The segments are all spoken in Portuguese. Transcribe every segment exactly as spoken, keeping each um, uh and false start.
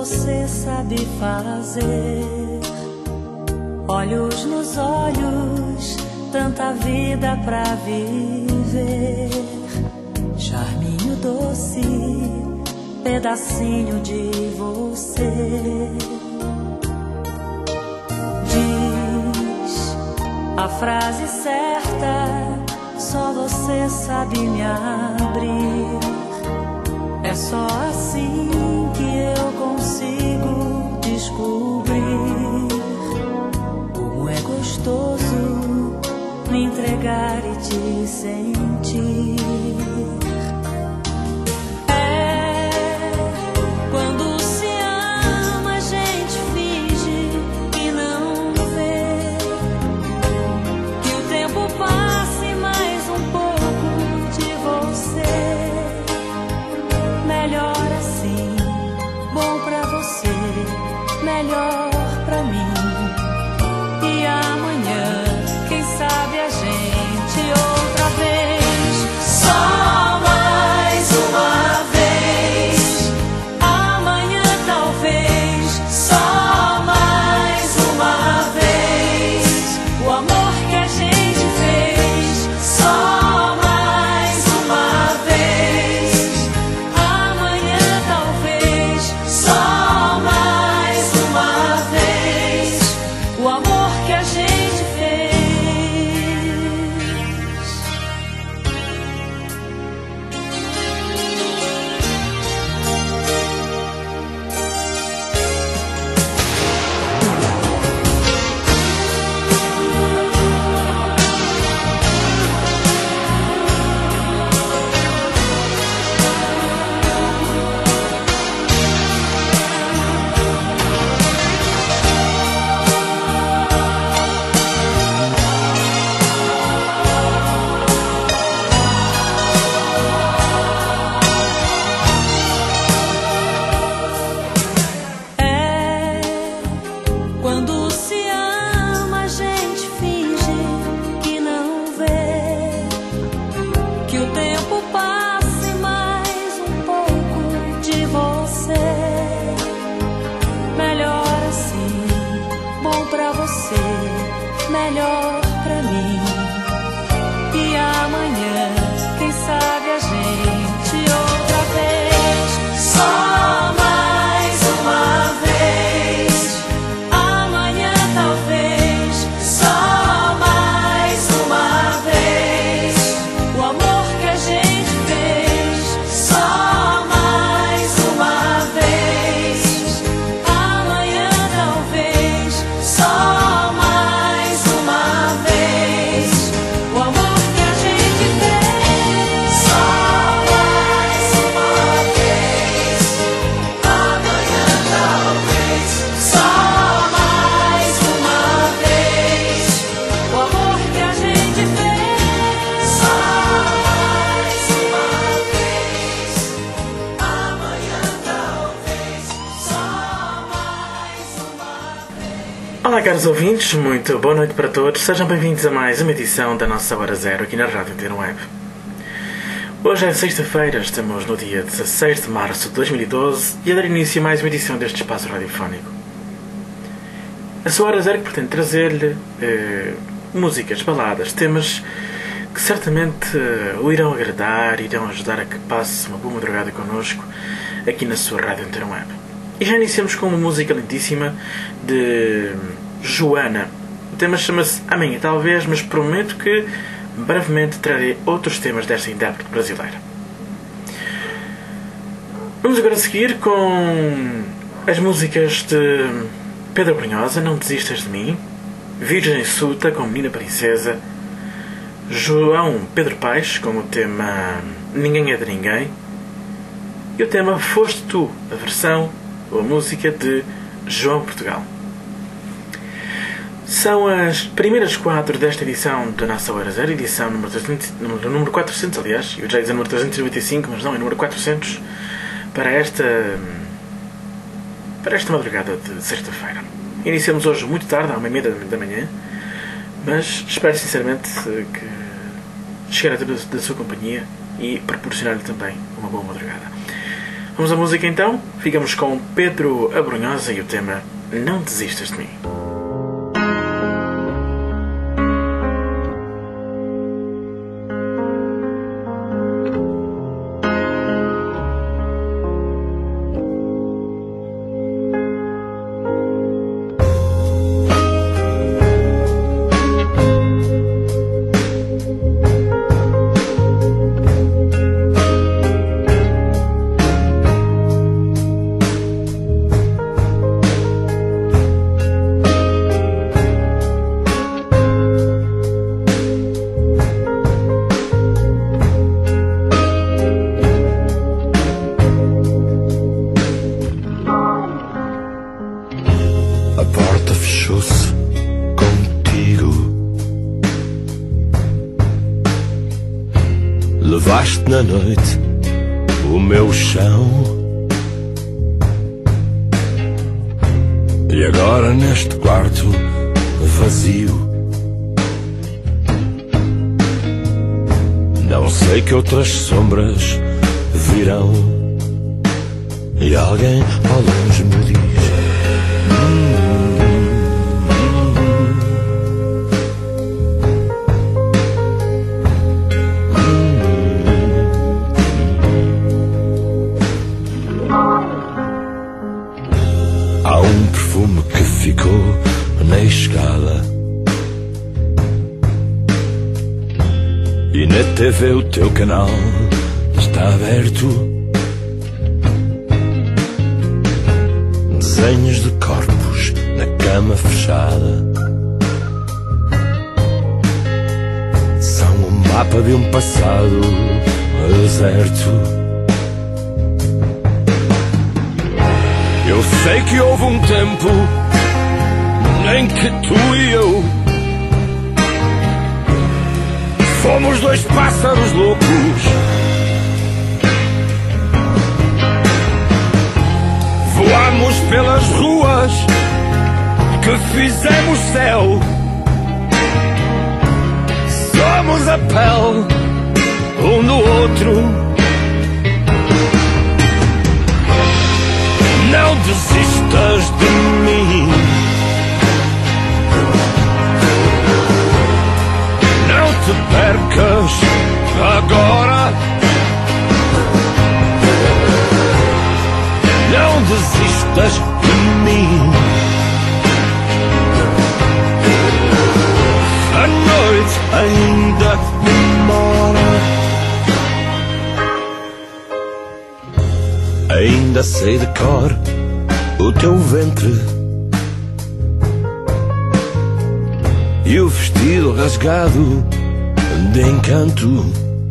você sabe fazer. Olhos nos olhos, tanta vida pra viver. Charminho doce, pedacinho de você. Diz a frase certa, só você sabe me abrir. É só assim que eu consigo descobrir como é gostoso me entregar e te sentir. É quando se ama, a gente finge que não vê, que o tempo passa e mais um pouco de você. Melhor assim, bom pra você, melhor pra mim. E amanhã, quem sabe a gente outra vez. Só mais uma vez. Amanhã talvez. Só mais uma vez. O amor que a gente fez. Só mais uma vez. Amanhã talvez. Só mais uma vez. O amor que a gente fez. É quando se ama, a gente finge que não vê, que o tempo passa e mais um pouco de você. Melhor assim, bom pra você, melhor pra mim. E amanhã, quem sabe a gente outra vez. Só mais uma vez. Amanhã talvez. Só mais uma vez. O amor que a gente fez. Só mais uma vez. Amanhã talvez. Só mais uma vez. O amor que a gente fez. Só mais uma vez. Amanhã talvez. Só mais uma vez. O amor que a gente fez. Só mais uma vez. Amanhã talvez. Só mais uma vez. Olá, caros ouvintes, muito boa noite para todos. Sejam bem-vindos a mais uma edição da nossa Hora Zero aqui na Rádio Antena Web. Hoje é sexta-feira, estamos no dia dezasseis de março de dois mil e doze e a dar início a mais uma edição deste espaço radiofónico. A sua Hora Zero que pretende trazer-lhe eh, músicas, baladas, temas que certamente eh, o irão agradar, irão ajudar a que passe uma boa madrugada connosco aqui na sua Rádio Antena Web. E já iniciamos com uma música lindíssima de Joana. O tema chama-se Amanhã Talvez, mas prometo que brevemente trarei outros temas desta intérprete brasileira. Vamos agora seguir com as músicas de Pedro Brunhosa, Não Desistas de Mim, Virgem Suta com Menina Princesa, João Pedro Paes com o tema Ninguém é de Ninguém e o tema Foste Tu, a versão ou a música de João Portugal. São as primeiras quatro desta edição da nossa Hora Zero, edição número, trezentos, número, número quatrocentos, aliás, eu já ia dizer número trezentos e noventa e cinco, mas não, é número quatrocentos, para esta, para esta madrugada de sexta-feira. Iniciamos hoje muito tarde, à uma e meia da manhã, mas espero sinceramente que chegar a ter da sua companhia e proporcionar-lhe também uma boa madrugada. Vamos à música então? Ficamos com Pedro Abrunhosa e o tema Não Desistas de Mim. Levaste na noite o meu chão e agora neste quarto vazio não sei que outras sombras virão e alguém ao longe me diz hum, há um perfume que ficou na escala e na T V o teu canal está aberto. Desenhos de corpos na cama fechada são o mapa de um passado deserto. Eu sei que houve um tempo em que tu e eu fomos dois pássaros loucos, voamos pelas ruas que fizemos céu, somos a pele um do outro. Não desistas de mim, não te percas agora, não desistas de mim. A noite ainda demora. Ainda sei de cor o teu ventre e o vestido rasgado de encanto.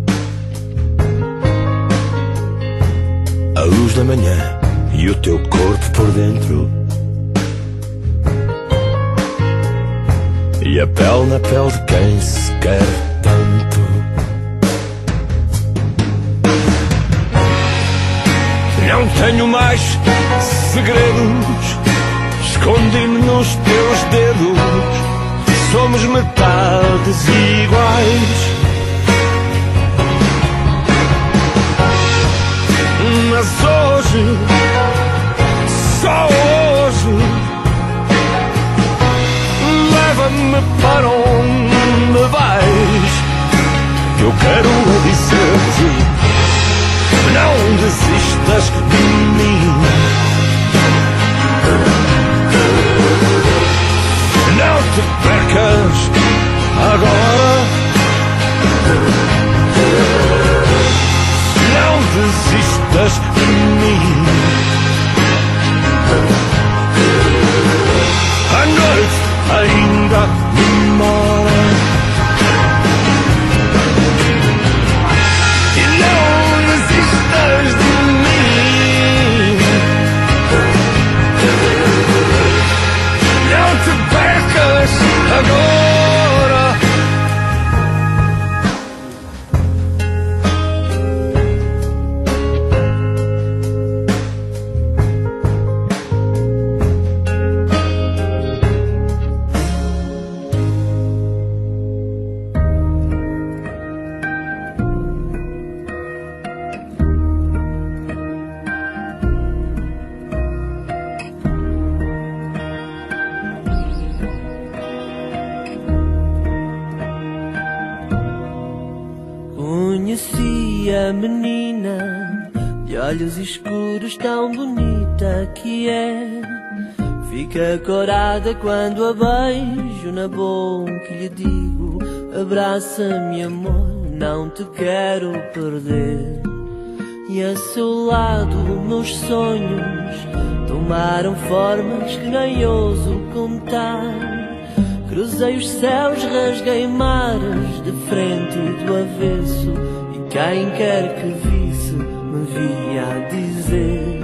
A luz da manhã e o teu corpo por dentro e a pele na pele de quem se quer tanto. Não tenho mais segredos, escondi-me nos teus dedos, somos metades iguais. Mas hoje, só hoje, leva-me para onde vais. Eu quero dizer-te, não desistas de mim, não te percas agora, não desistas de mim. a menina de olhos escuros, tão bonita que é. Fica corada quando a beijo na boca e lhe digo: abraça-me, amor, não te quero perder. E a seu lado meus sonhos tomaram formas que nem ouso contar. Cruzei os céus, rasguei mares de frente e do avesso, e quem quer que visse me via a dizer.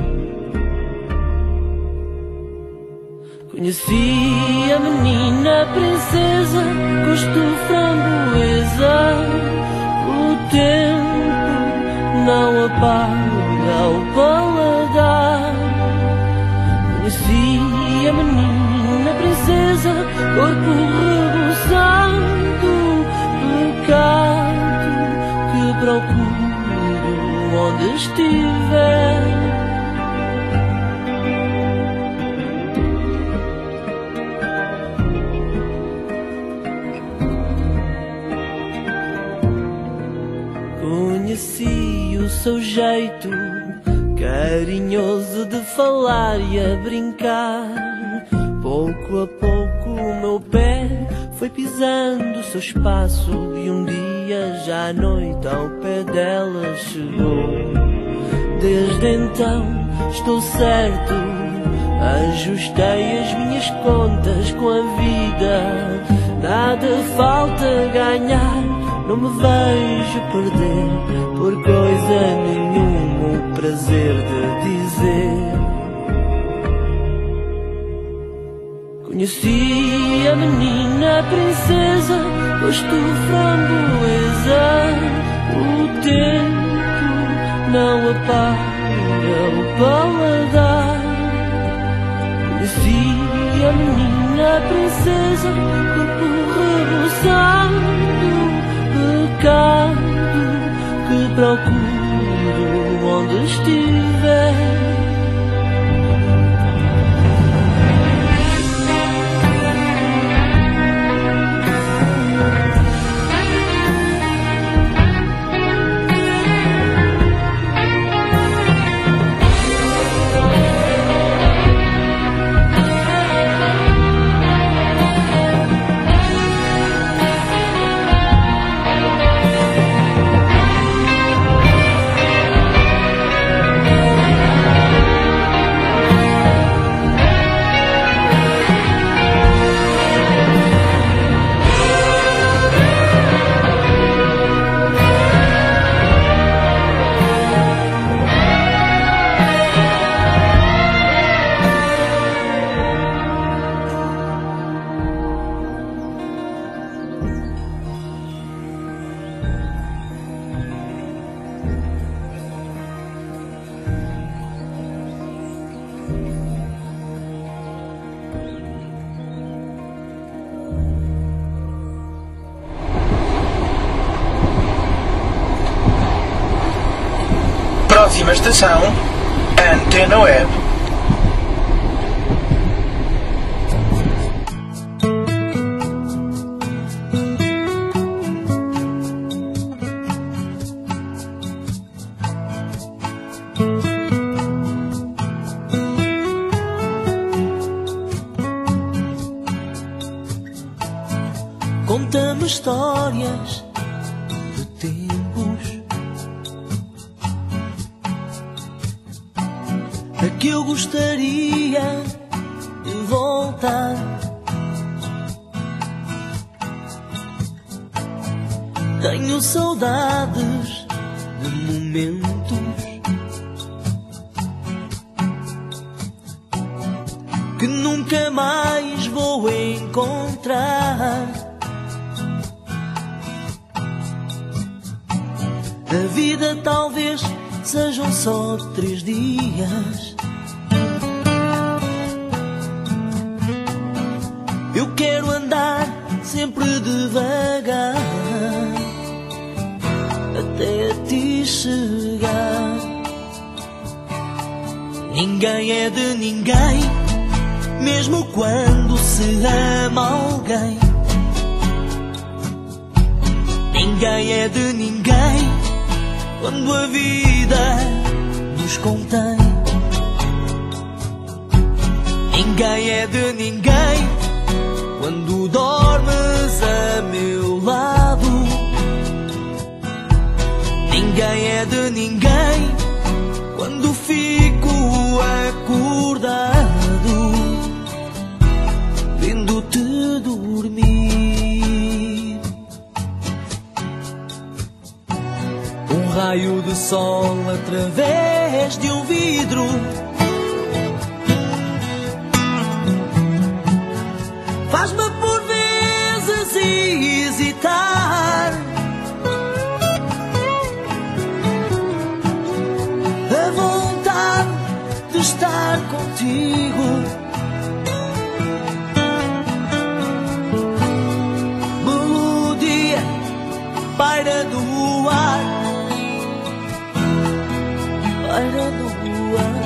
Conheci a menina princesa, gosto framboesa. O tempo não apaga o paladar. Conheci a menina princesa, corpo reboçado, pecado que procuro onde estiver. Conheci o seu jeito carinhoso de falar e a brincar. Pouco a pouco o meu pé foi pisando o seu espaço, e um dia já à noite ao pé dela chegou. Desde então estou certo, ajustei as minhas contas com a vida. Nada falta ganhar, não me vejo perder por coisa nenhuma o prazer de dizer. Conheci a menina princesa, gosto framboesa. O tempo não apaga o paladar. Conheci a menina princesa, corpo reboçado, pecado que procuro onde estiver. Próxima estação, Antena Web. Conta-me histórias de tempos a que eu gostaria de voltar. Tenho saudades de momentos que nunca mais vou encontrar. A vida talvez sejam só três dias. Eu quero andar sempre devagar até a ti chegar. Ninguém é de ninguém, mesmo quando se ama alguém. Ninguém é de ninguém, quando a vida nos contém. Ninguém é de ninguém quando dormes a meu lado. Ninguém é de ninguém quando fico acordado, vendo-te dormir. Um raio de sol através de um vidro faz-me por vezes hesitar. A vontade de estar contigo melodia paira no ar, paira no ar.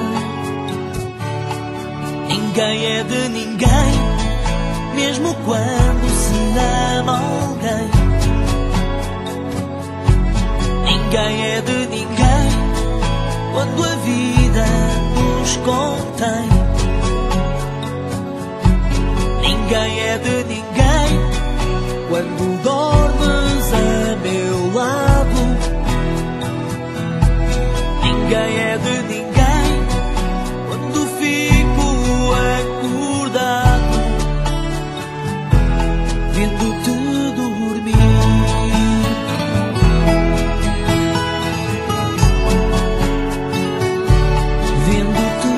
Ninguém é de ninguém mesmo quando se ama alguém. Ninguém é de ninguém quando a vida nos contém. Ninguém é de ninguém quando dormes a meu lado. Ninguém é de ninguém quando fico acordado, vendo-te dormir. Vendo-te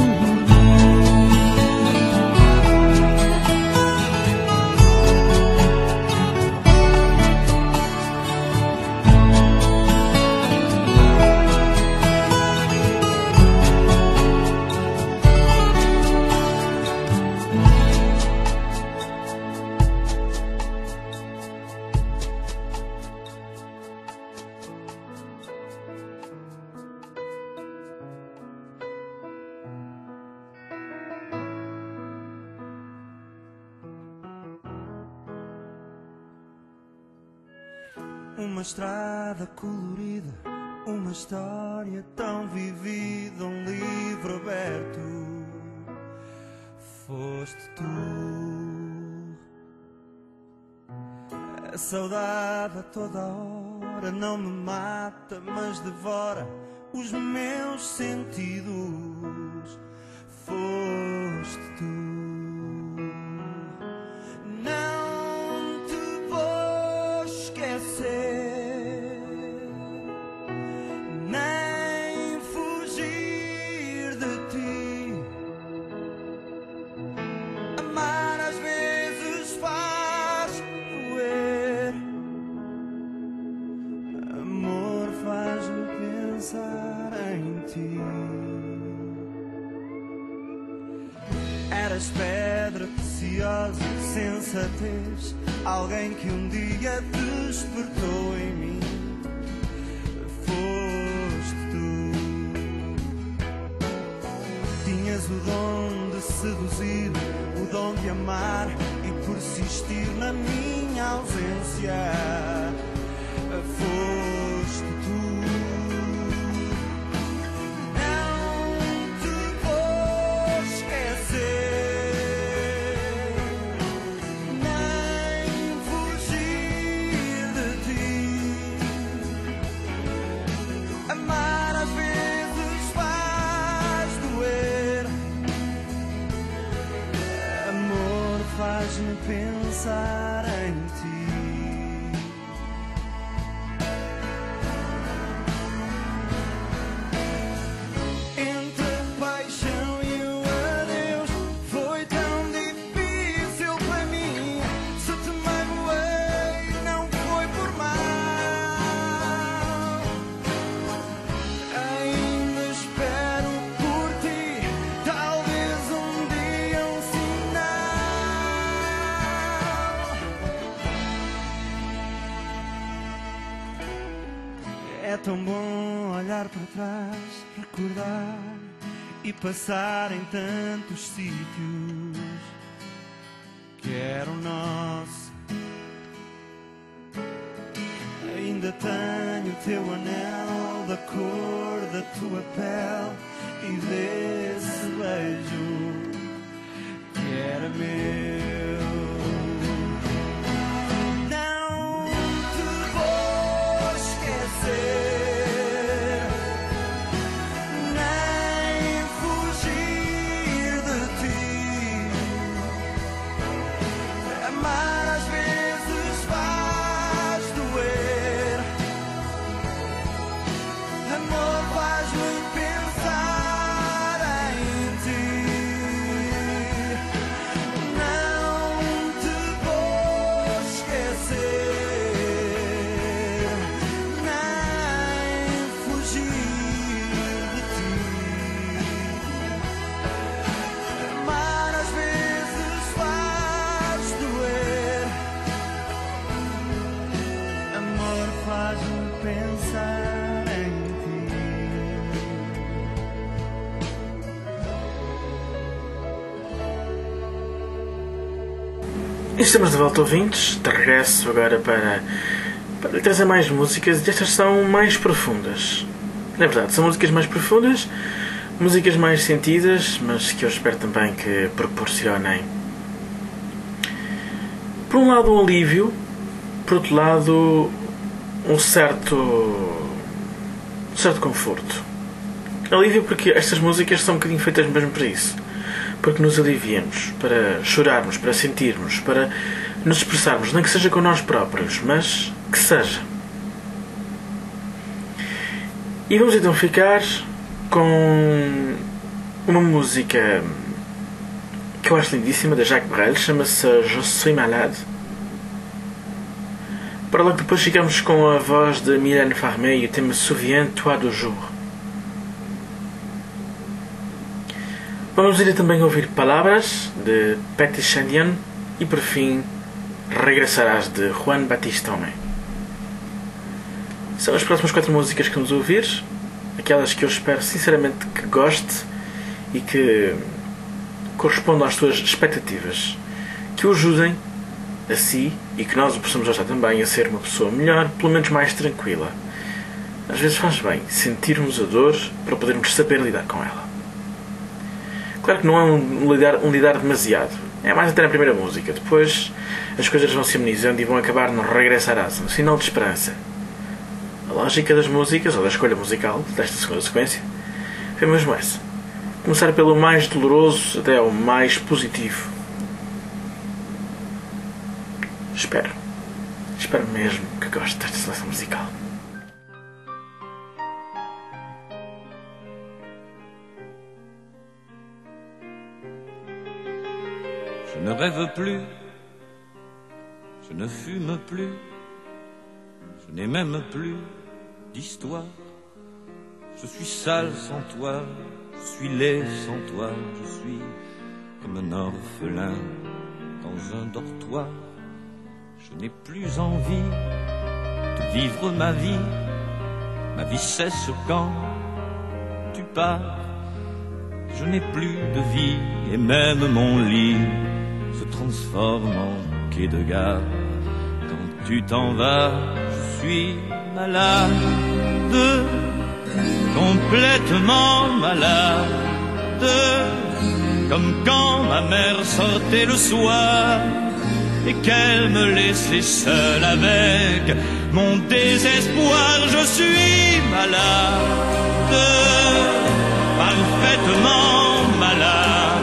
Uma estrada colorida, uma história tão vivida, um livro aberto. Foste tu. A saudade a toda hora não me mata, mas devora os meus sentidos. Foste tu. Eras pedra preciosa, sensatez, alguém que um dia despertou em mim. Foste tu. Tinhas o dom de seduzir, o dom de amar e persistir na minha ausência. Foste tu. Faz-me pensar em ti. Entre a paixão e o adeus foi tão difícil para mim. Se te magoei, não foi por mal. Ainda espero por ti, talvez um dia um É tão bom olhar para trás, recordar e passar em tantos sítios que eram nossos. Ainda ainda tenho teu anel da cor da tua pele e desse beijo que era meu. Não te vou esquecer, nem fugir de ti. Amar às vezes faz doer, amor faz-me pensar em ti. Não te vou esquecer, nem fugir de ti. Amar às vezes faz doer, amor faz-me pensar em ti. E estamos de volta, ouvintes, de regresso agora para, para lhe trazer mais músicas, e estas são mais profundas. Na verdade, são músicas mais profundas, músicas mais sentidas, mas que eu espero também que proporcionem, por um lado, um alívio, por outro lado, um certo, um certo conforto. Alívio porque estas músicas são um bocadinho feitas mesmo para isso. Porque nos aliviamos, para chorarmos, para sentirmos, para nos expressarmos, nem que seja com nós próprios, mas que seja. E vamos então ficar com uma música que eu acho lindíssima, da Jacques Brel, chama-se Je suis malade. Para logo depois ficamos com a voz de Mylène Farmer e o tema Souviens-toi du jour. Vamos ir também ouvir Palavras, de Petit Chandian, e por fim Regressarás, de Juan Batista Homem. São as próximas quatro músicas que vamos ouvir, aquelas que eu espero sinceramente que goste e que correspondam às suas expectativas, que o ajudem a si e que nós o possamos ajudar também a ser uma pessoa melhor, pelo menos mais tranquila. Às vezes faz bem sentirmos a dor para podermos saber lidar com ela. Claro que não é um lidar, um lidar demasiado. É mais até na primeira música. Depois as coisas vão se amenizando e vão acabar no Regressarás, um sinal de esperança. A lógica das músicas, ou da escolha musical desta segunda sequência, foi mesmo essa. Começar pelo mais doloroso até ao mais positivo. Espero. Espero mesmo que goste desta seleção musical. Je ne rêve plus, je ne fume plus, je n'ai même plus d'histoire. Je suis sale sans toi, je suis laid sans toi, je suis comme un orphelin dans un dortoir. Je n'ai plus envie de vivre ma vie, ma vie cesse quand tu pars. Je n'ai plus de vie et même mon lit se transforme en quai de gare. Quand tu t'en vas, je suis malade, complètement malade, comme quand ma mère sortait le soir et qu'elle me laissait seule avec mon désespoir. Je suis malade, parfaitement malade.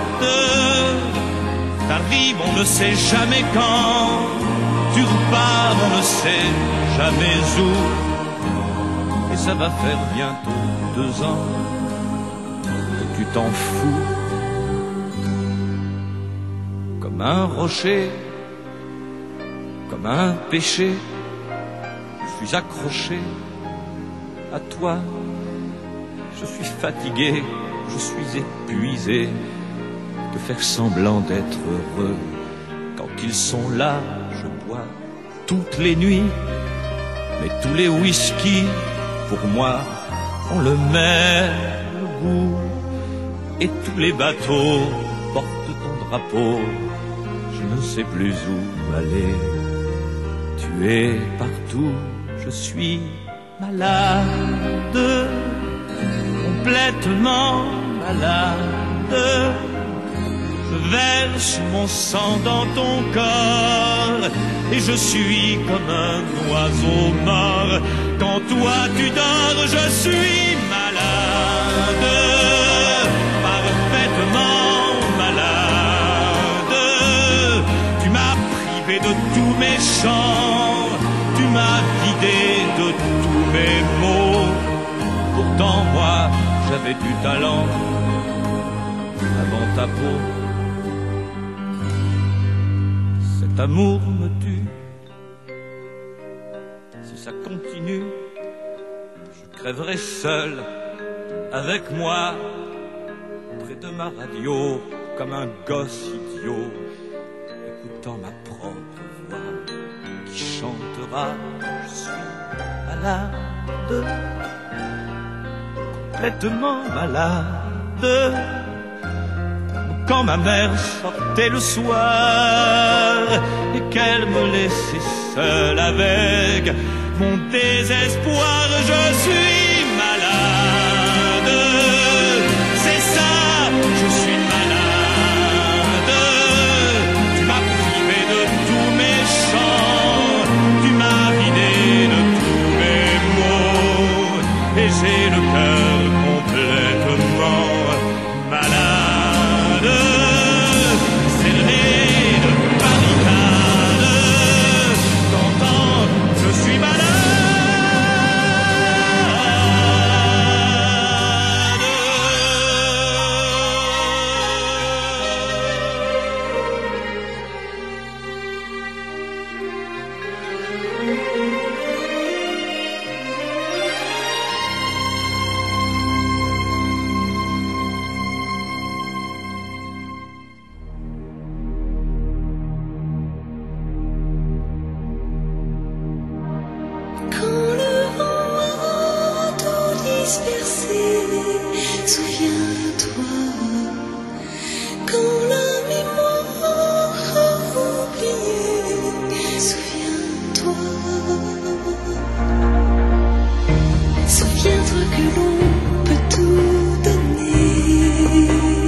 T'arrives, on ne sait jamais quand. Tu repars, on ne sait jamais où. Et ça va faire bientôt deux ans que tu t'en fous. Comme un rocher, comme un péché, je suis accroché à toi. Je suis fatigué, je suis épuisé de faire semblant d'être heureux. Quand ils sont là, je bois toutes les nuits, mais tous les whisky, pour moi, ont le même goût. Et tous les bateaux portent ton drapeau, je ne sais plus où aller. Tu es partout, je je suis malade, complètement malade. Je verse mon sang dans ton corps et je suis comme un oiseau mort. Quand toi tu dors, je suis malade, parfaitement malade. Tu m'as privé de tous mes chants, tu m'as vidé de tous mes mots. Pourtant moi j'avais du talent avant ta peau. Cet amour me tue. Si ça continue, je crèverai seul avec moi près de ma radio comme un gosse idiot, écoutant ma propre voix qui chantera. Je suis malade, complètement malade. Quand ma mère sortait le soir et qu'elle me laissait seule avec mon désespoir, je suis malade. C'est ça, je suis malade. Tu m'as privé de tous mes chants, tu m'as vidé de tous mes mots, et j'ai le cœur complètement malade. Souviens-toi, quand la mémoire a oublié, souviens-toi, souviens-toi que l'on peut tout donner,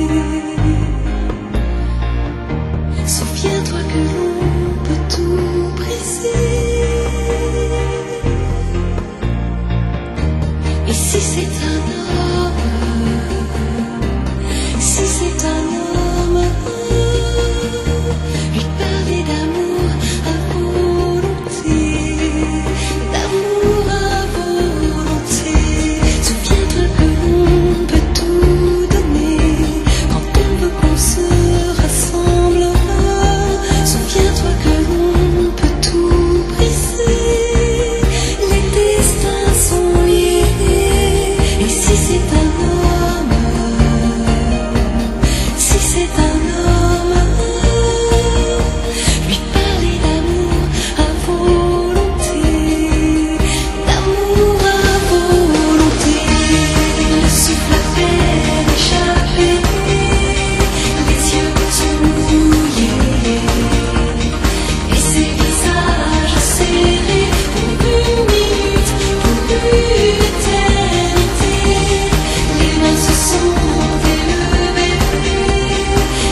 souviens-toi que l'on peut tout briser, et si c'est un si c'est un homme, lui parler d'amour à volonté, d'amour à volonté. Souviens-toi que l'on peut tout donner quand on veut qu'on se rassemble. Souviens-toi que l'on peut tout briser, les destins sont liés. Et si c'est un homme, c'est un homme, lui parler d'amour à volonté, d'amour à volonté. Le souffle à peine échappé, les yeux sont mouillés, et ces visages serrés pour une minute, pour une éternité. Les mains se sont élevées,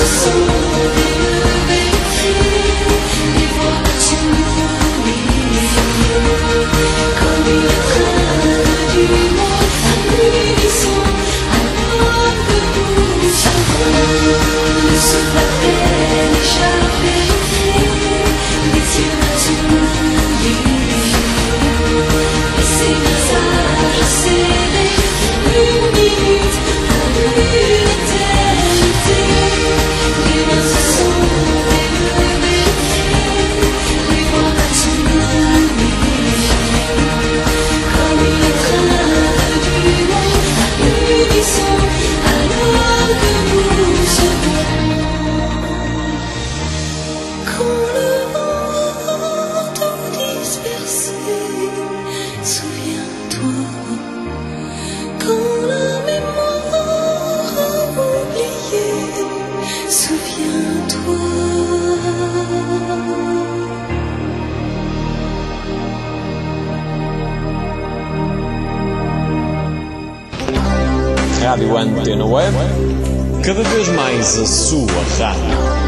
Rádio Antena Web, cada vez mais a sua rádio.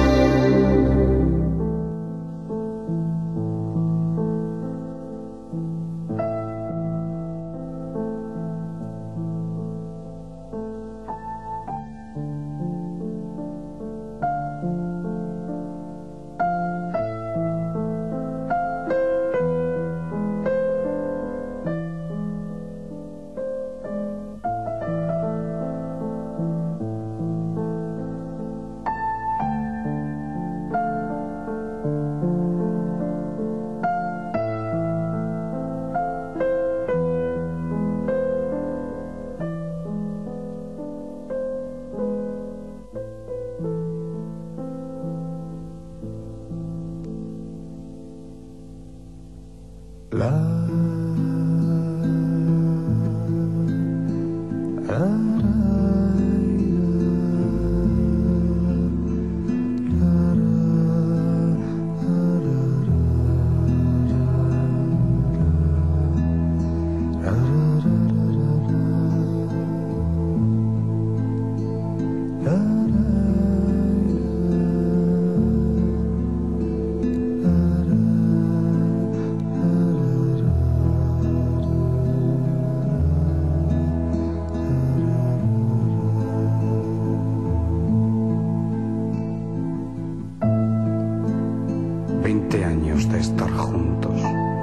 Veinte años de estar juntos.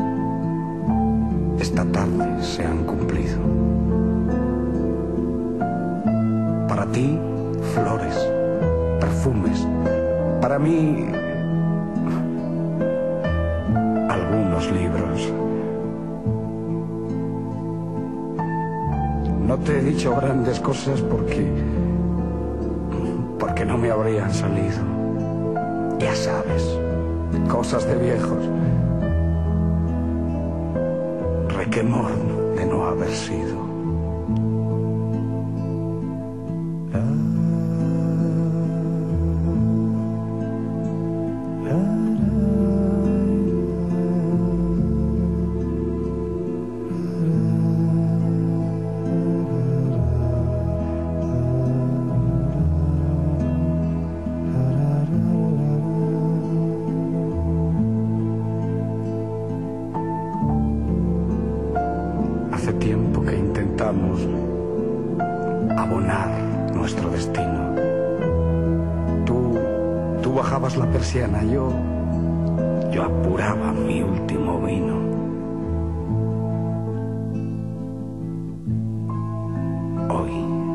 Esta tarde se han cumplido. Para ti, flores, perfumes. Para mí, algunos libros. No te he dicho grandes cosas porque... porque no me habrían salido. Ya sabes. Cosas de viejos, requemor de no haber sido. Hace tiempo que intentamos abonar nuestro destino. Tú, tú bajabas la persiana, yo, yo apuraba mi último vino. Hoy,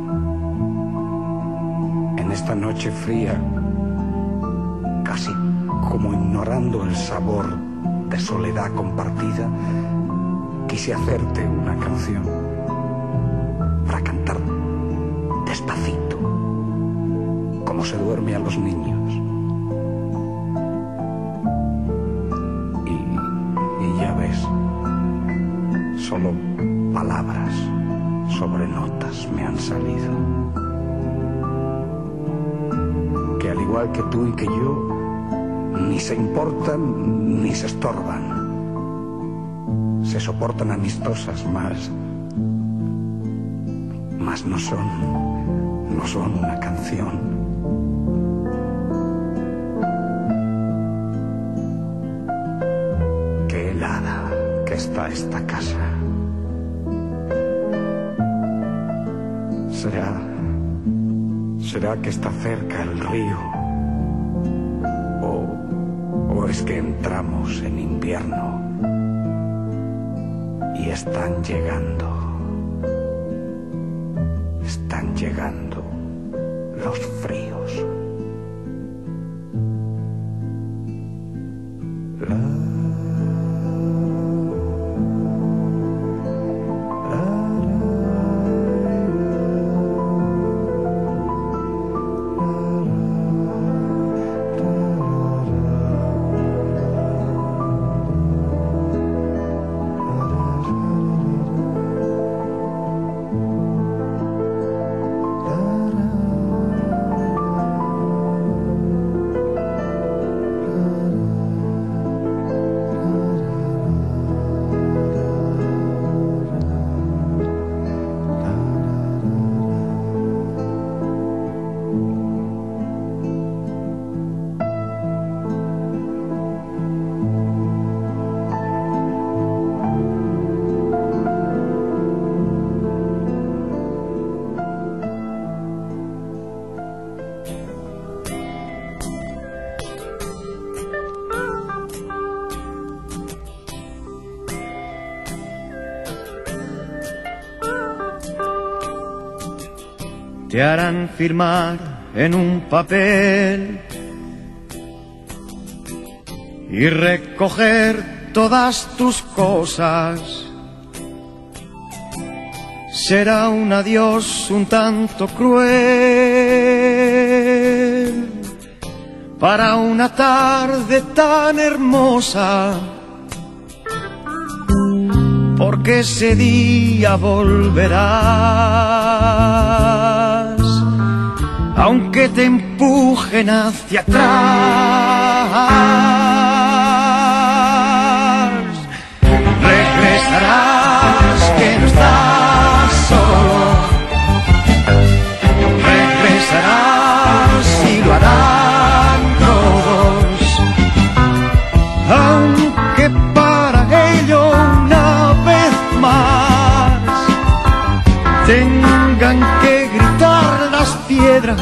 en esta noche fría, casi como ignorando el sabor de soledad compartida, quise hacerte una canción para cantar despacito, como se duerme a los niños. Y, y ya ves, solo palabras sobre notas me han salido, que al igual que tú y que yo, ni se importan ni se estorban. Se soportan amistosas, más, más no son, no son una canción. está esta casa? ¿Será, será que está cerca el río? ¿O, o es que entramos en invierno y están llegando, están llegando los fríos? La te harán firmar en un papel y recoger todas tus cosas. Será un adiós un tanto cruel para una tarde tan hermosa, porque ese día volverás, aunque te empujen hacia atrás. Regresarás, que no estás solo. Regresarás y lo harán todos, aunque para ello una vez más tengan que gritar las piedras.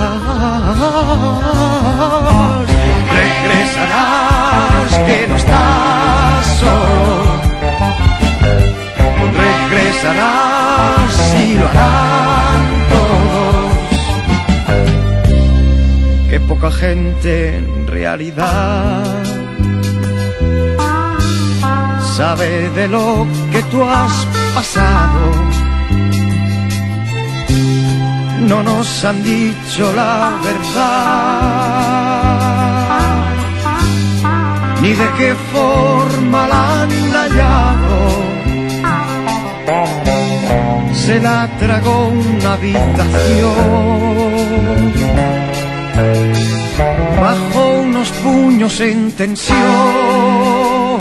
Regresarás, que no estás solo. Regresarás y lo harán todos. Que poca gente en realidad sabe de lo que tú has pasado. No nos han dicho la verdad, ni de qué forma la han hallado. Se la tragó una habitación bajo unos puños en tensión.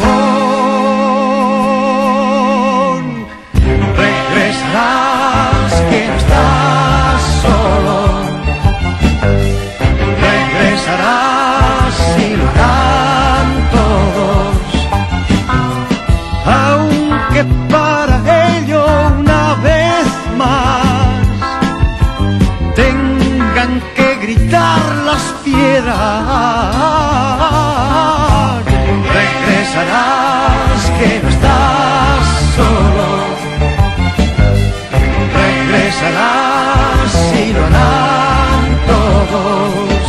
Regresarás, que no estás solo. Regresarás y lo harán todos, aunque para ello una vez más tengan que gritar las piedras. Regresarás, que no estás solo. Regresarás y lo harán todos.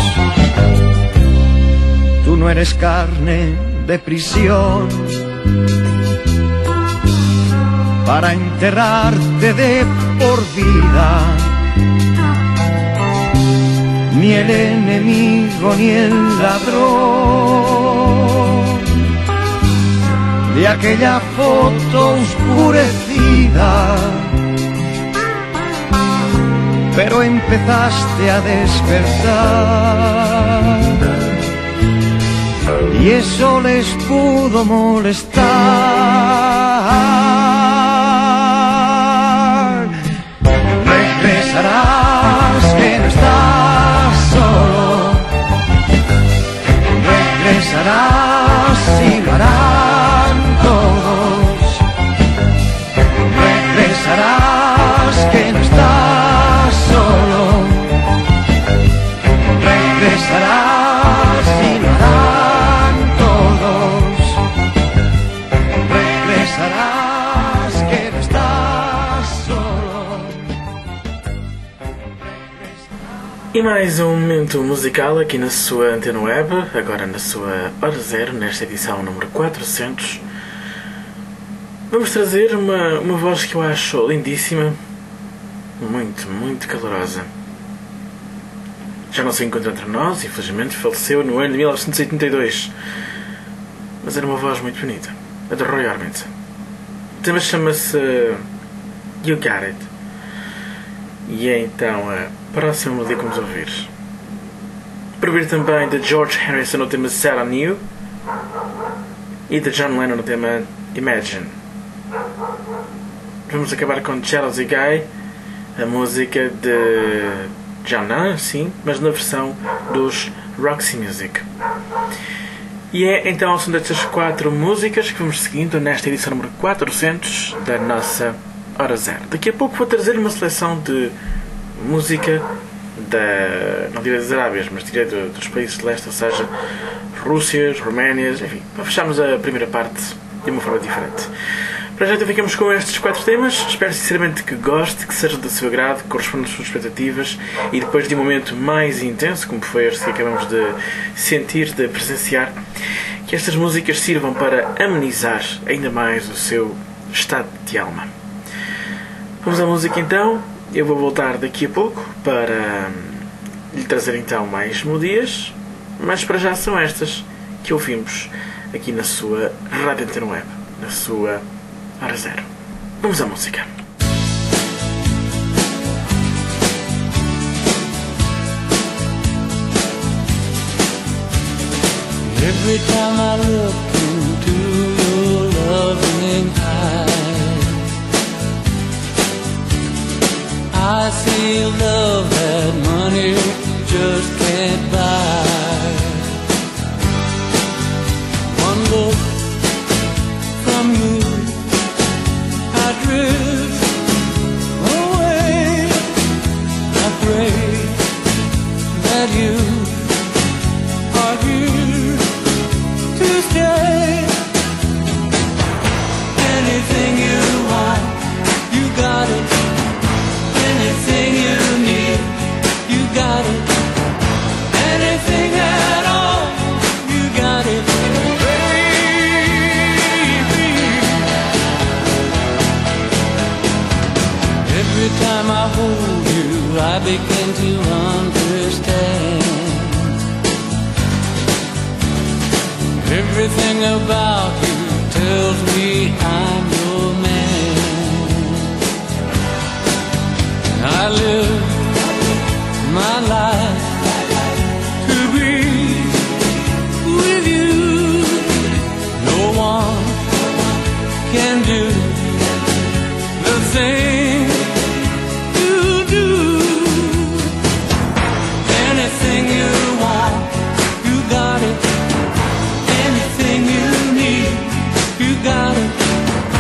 Tú no eres carne de prisión para enterrarte de por vida, ni el enemigo ni el ladrón de aquella foto oscurecida. Pero empezaste a despertar y eso les pudo molestar. Regresarás, que no estás solo. Regresarás y lo harán todos, E mais um momento musical aqui na sua Antena Web, agora na sua Hora Zero, nesta edição número quatrocentos. Vamos trazer uma, uma voz que eu acho lindíssima, muito, muito calorosa. Já não se encontra entre nós, infelizmente faleceu no ano de mil novecentos e oitenta e dois. Mas era uma voz muito bonita, a de Roy Orbison. O tema chama-se You Got It. E é então a próxima música que vamos ouvir. Para ouvir também de George Harrison no tema Set On You e de John Lennon no tema Imagine. Vamos acabar com Jealousy Guy, a música de John Lennon, sim, mas na versão dos Roxy Music. E é então ao som destas quatro músicas que vamos seguindo nesta edição número quatrocentos da nossa Hora Zero. Daqui a pouco vou trazer uma seleção de música da, não direi das Arábias, mas direi do, dos países de leste, ou seja, Rússia, Roménia, enfim, para fecharmos a primeira parte de uma forma diferente. Para já então ficamos com estes quatro temas. Espero sinceramente que goste, que sejam do seu agrado, que correspondam às suas expectativas, e depois de um momento mais intenso, como foi este que acabamos de sentir, de presenciar, que estas músicas sirvam para amenizar ainda mais o seu estado de alma. Vamos à música então. Eu vou voltar daqui a pouco para lhe trazer então mais melodias, mas para já são estas que ouvimos aqui na sua Rádio Antena Web, na sua Hora Zero. Vamos à música. Every time I look into your loving eyes, I see love that money just can't buy. One look from you, I drift away. I pray that you are here to stay. Anything you want, you got it. Anything you need, you got it. Anything at all, you got it, baby. Every time I hold you, I begin to understand. Everything about you tells me I'm your man. I live my life to be with you. No one can do the thing you do. Anything you want, you got it. Anything you need, you got it.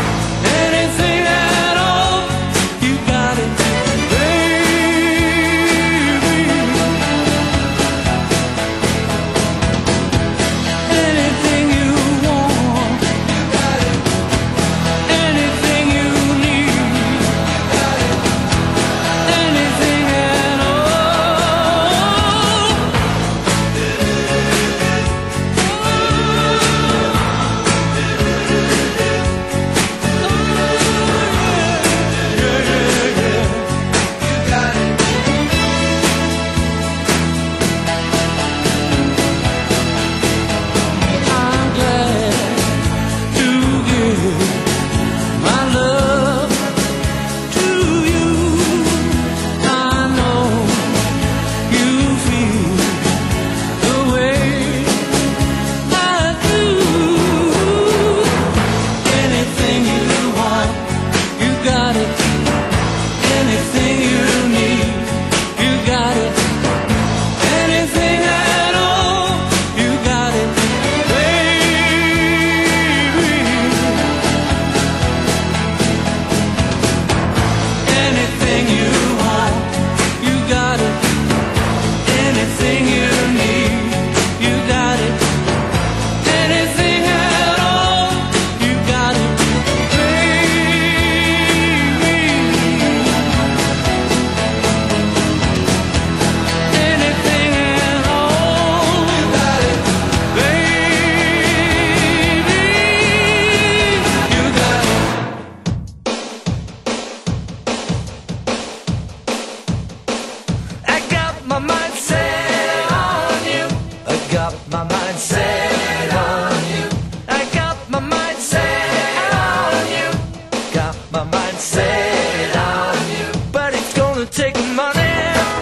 got my mind set on you. I got my mind set on you. Got my mind set on you. But it's gonna take money,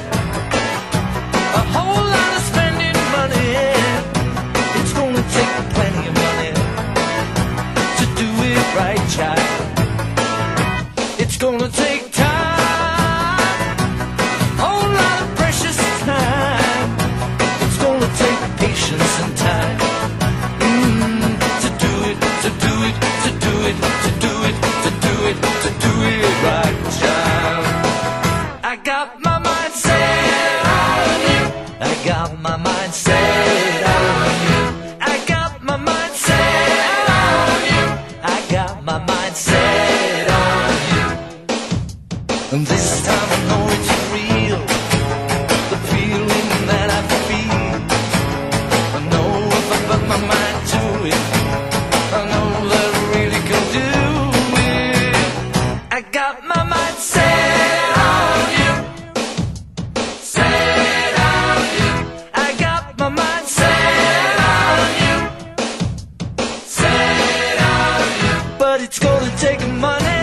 a whole lot of spending money. It's gonna take plenty of money to do it right, child. It's gonna take time, a whole lot of precious time. It's gonna take patience and time mm, to do it, to do it, to do it, to do it, to do it, to do it right, child. I got my mind set on you. I got my mind set on you. I got my mind set on you. I got my mind set on you. And this time I know it's real, the feeling that I feel. I know if I put my mind to it, I know that I really can do it. I got my mind set on you. Set on you. I got my mind set on you. Set on you. But it's gonna take money,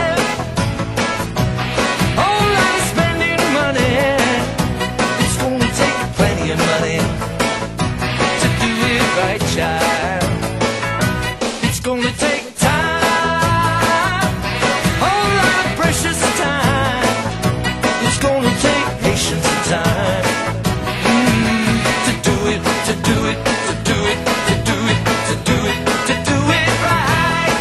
whole lot of spending money. It's gonna take plenty of money to do it right, child. It's gonna take time, whole lot of precious time. It's gonna take patience and time mm, to do it, to do it, to do it, to do it, to do it, to do it right.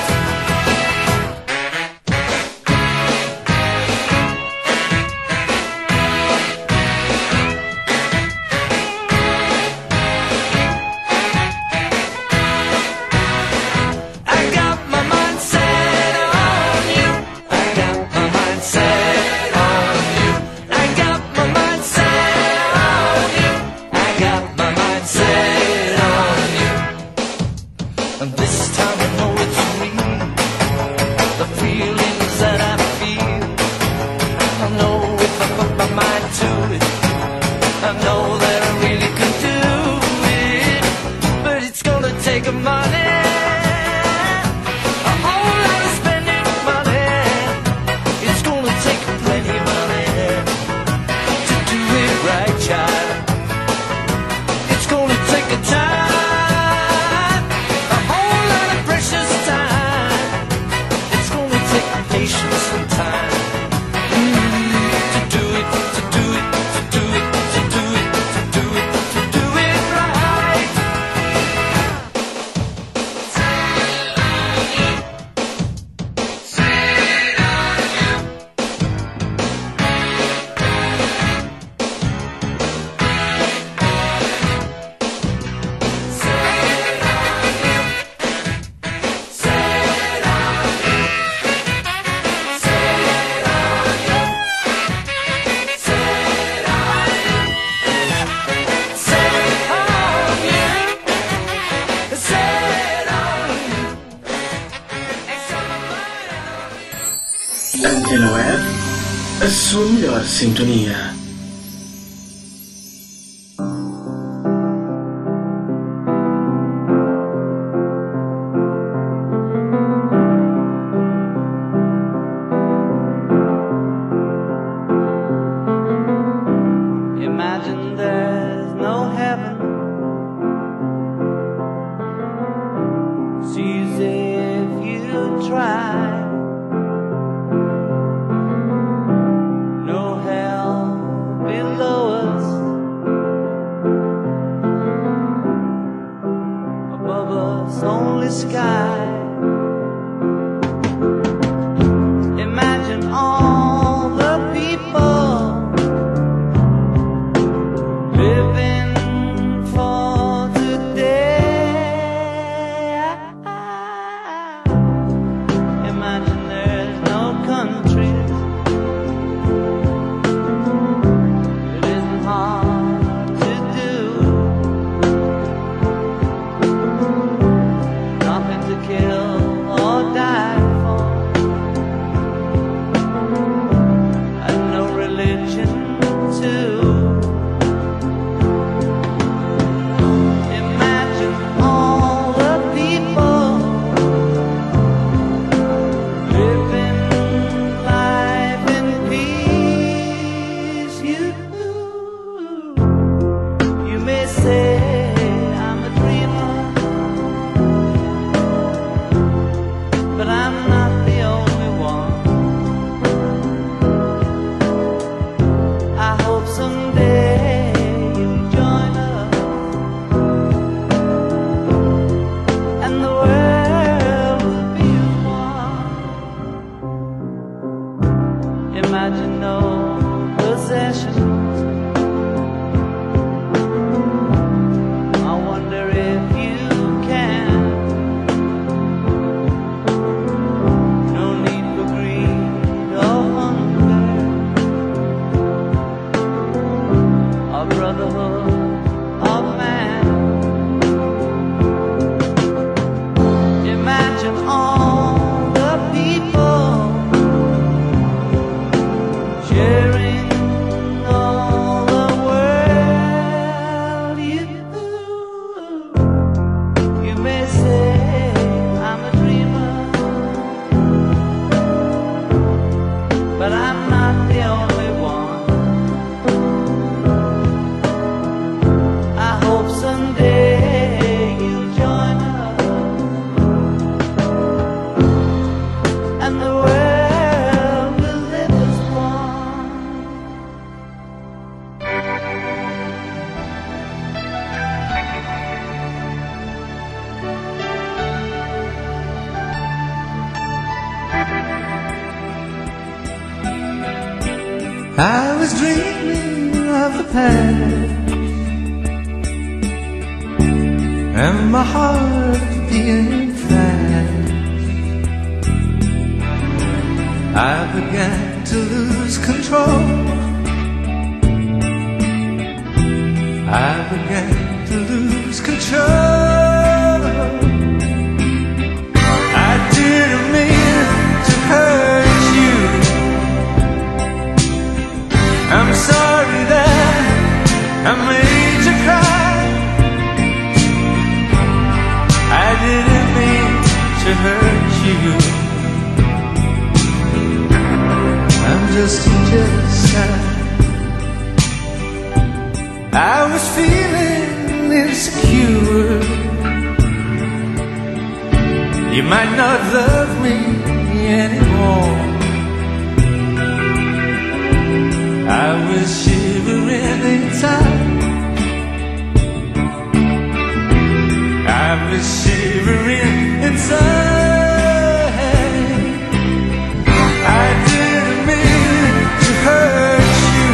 I got my mind set on you. I got my mind set on you. I got my mind set on you. I got my mind set on you. And this time I know it's real, the feelings that I feel. I know if I put my mind to it, I know that I really can do it. But it's gonna take money, a whole lot of spending money. It's gonna take plenty of money to do it right, child. It's gonna take a time, a whole lot of precious time. It's gonna take patience and time mm, to do it, to do it, to do it, to do it, to do it, to do it right. Antena Web, a sua melhor sintonia. Imagine there's no heaven. It's easy if you try. No hell below us, above us only sky. Imagine all the people living for today. Imagine there's no countries. It isn't hard to do. Nothing to kill. say I'm a dreamer, but I'm not the only one. I hope someday you'll join us and the world will be as one. Imagine no possessions. I wonder if you can. No need for greed or hunger, or brotherhood of man. Imagine all the people sharing all the world. You, you may say I'm a dreamer, but I'm not the only one. I hope someday you'll join us and the world will live as one. I was dreaming of the past and my heart beating fast. I began to lose control. I began to lose control. I didn't mean to hurt you. I'm sorry that I made you cry. I didn't mean to hurt you. I'm just a jealous guy. I was feeling insecure. You might not love me anymore. I was shivering inside. I was shivering inside. I didn't mean to hurt you.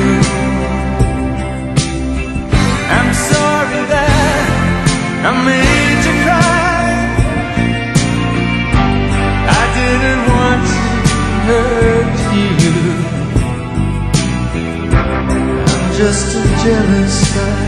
I'm sorry that I made you cry. I didn't want to hurt you. Just a jealous guy.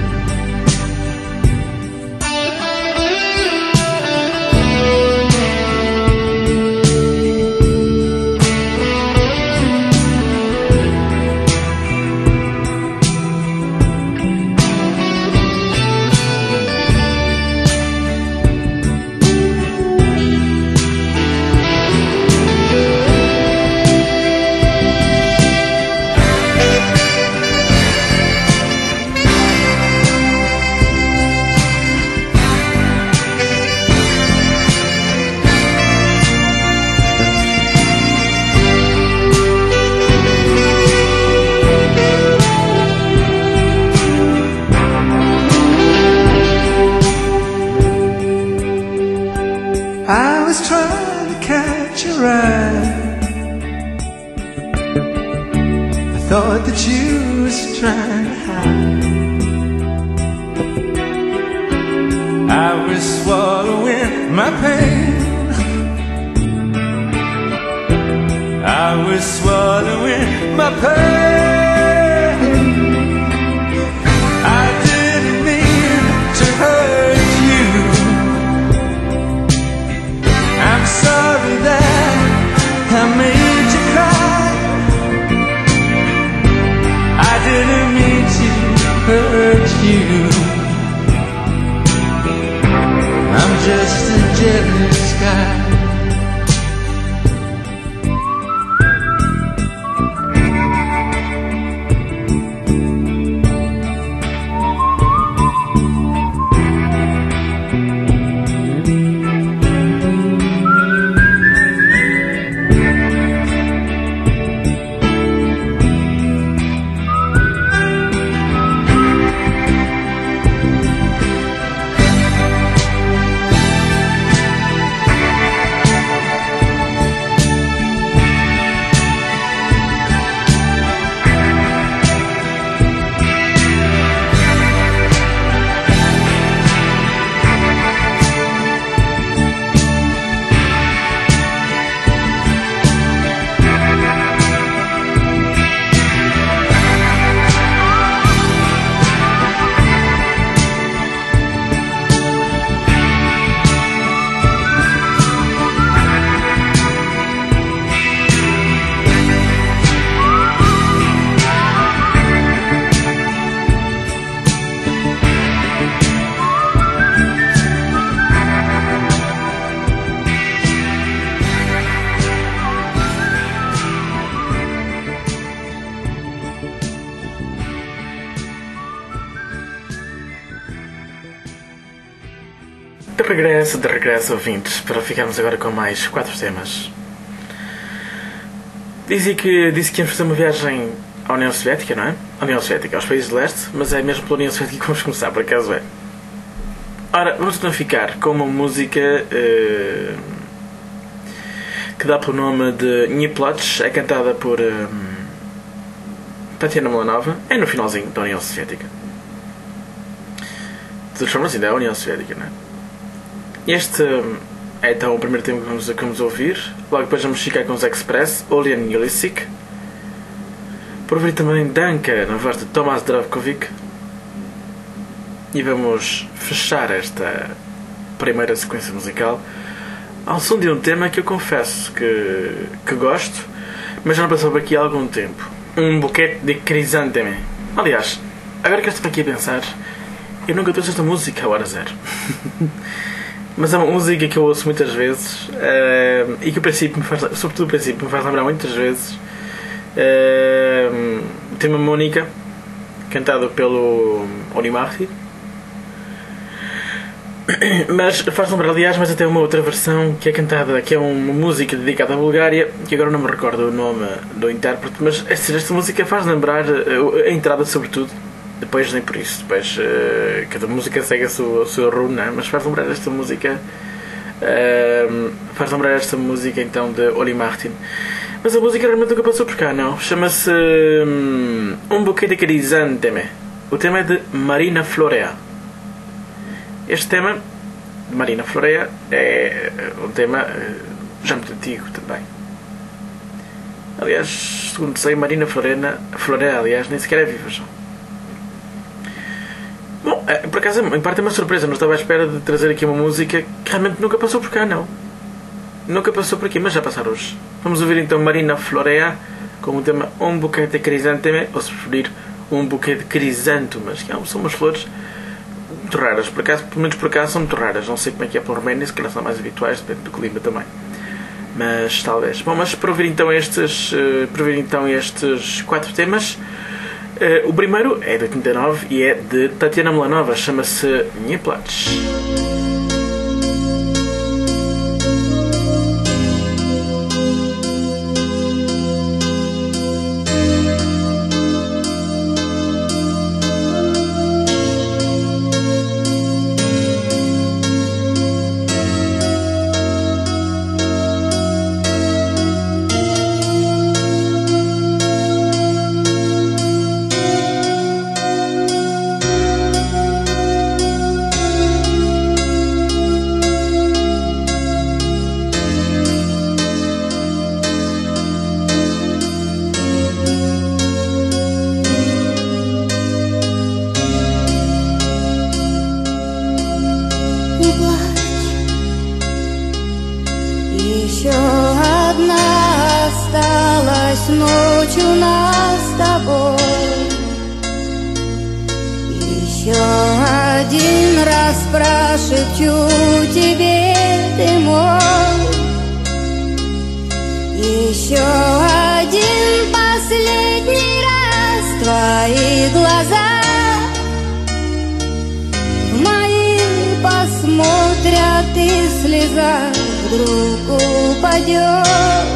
I was trying to catch your eye. I thought that you was trying to hide. I was swallowing my pain. I was swallowing my pain. I didn't mean to hurt you. I'm sorry that I made you cry. I didn't mean to hurt you. I'm just a jealous guy. De regresso, de regresso, ouvintes, para ficarmos agora com mais quatro temas. Dizia que, disse que íamos fazer uma viagem à União Soviética, não é? À União Soviética, aos países de leste, mas é mesmo pela União Soviética que vamos começar, por acaso é. Ora, vamos então ficar com uma música uh, que dá pelo nome de Niplach, é cantada por uh, Tatiana Mlanova, é no finalzinho da União Soviética. De todas formas, ainda é a União Soviética, não é? Este é então o primeiro tema que vamos, que vamos ouvir. Logo depois vamos ficar com os Express, Olian Yelisic. Por ouvir também Danka, na voz de Tomas Dravkovic. E vamos fechar esta primeira sequência musical ao som de um tema que eu confesso que, que gosto, mas já não passou por aqui há algum tempo. Um buquete de crisânteme. Aliás, agora que eu estou aqui a pensar, eu nunca trouxe esta música à hora zero. Mas é uma música que eu ouço muitas vezes uh, e que o princípio me faz, sobretudo o princípio, me faz lembrar muitas vezes uh, o tema Mônica, cantado pelo Oni Marti. Mas faz lembrar, aliás, mas até uma outra versão que é cantada, que é uma música dedicada à Bulgária, que agora não me recordo o nome do intérprete, mas esta, esta música faz lembrar a entrada, sobretudo. Depois nem por isso, depois uh, cada música segue o seu, seu rumo, não é? Mas faz lembrar esta música, uh, faz lembrar esta música então de Oli Martin. Mas a música realmente nunca passou por cá, não? Chama-se um, Um Buquê de Crisânteme. O tema é de Marina Florea. Este tema de Marina Florea é um tema uh, já muito antigo também. Aliás, segundo sei, Marina Florea, Florea aliás, nem sequer é viva já. Bom, por acaso, em parte é uma surpresa. Não estava à espera de trazer aqui uma música que realmente nunca passou por cá, não. Nunca passou por aqui, mas já passaram hoje. Vamos ouvir então Marina Florea com o tema Um Buquê de Crisânteme, ou se preferir, Um Buquê de Crisântomas, que são umas flores muito raras. Por acaso, pelo menos por acaso, são muito raras. Não sei como é que é pela Roménia, se calhar são mais habituais, depende do clima também. Mas talvez. Bom, mas para ouvir então estes, uh, para ouvir então estes quatro temas. Uh, o primeiro é de oitenta e nove e é de Tatiana Mlanova, chama-se Niplach. Ночь у нас с тобой. Еще один раз прошепчу тебе, ты мой. Еще один последний раз твои глаза в мои посмотрят, и слеза вдруг упадет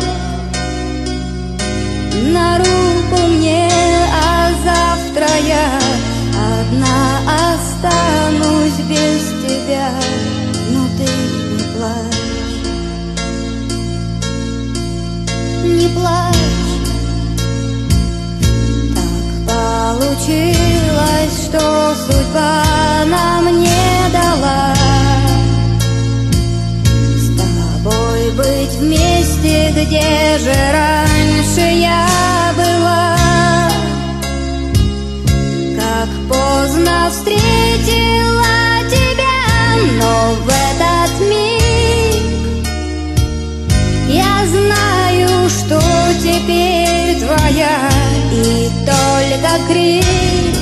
на руку мне, а завтра я одна останусь без тебя. Но ты не плачь, не плачь. Так получилось, что судьба нам не дала с тобой быть вместе, где же раньше я была. Как поздно встретила тебя, но в этот миг я знаю, что теперь твоя, и только крик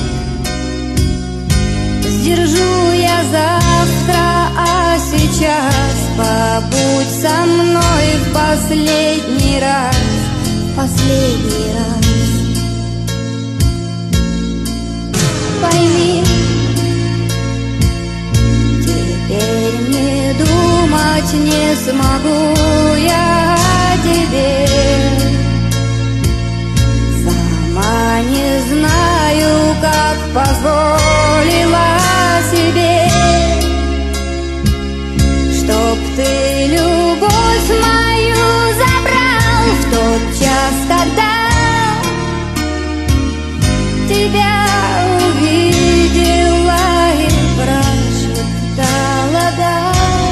сдержу я завтра, а сейчас побудь со мной в последний раз, в последний раз. Пойми, теперь мне помочь не смогу я тебе. Сама не знаю, как позволила себе, чтоб ты любовь мою забрал в тот час, когда тебя увидела и прошептала да.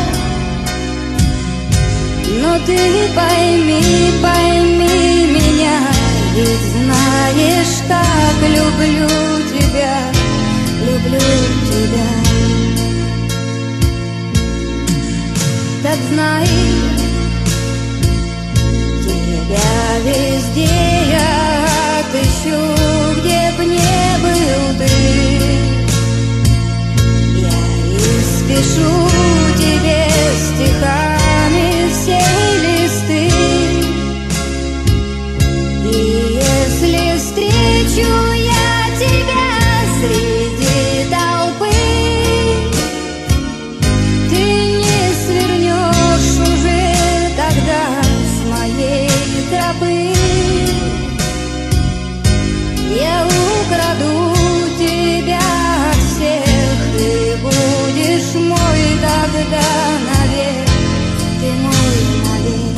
Но ты пойми, пойми меня, ведь знаешь, как люблю тебя, люблю тебя. Так знай, тебя везде я отыщу, где б не был ты. Я испишу тебе стихами все листы, и если встречу я тебя среди толпы, ты не свернешь уже тогда с моей тропы. Я украду тебя от всех, ты будешь мой тогда навек, ты мой навек.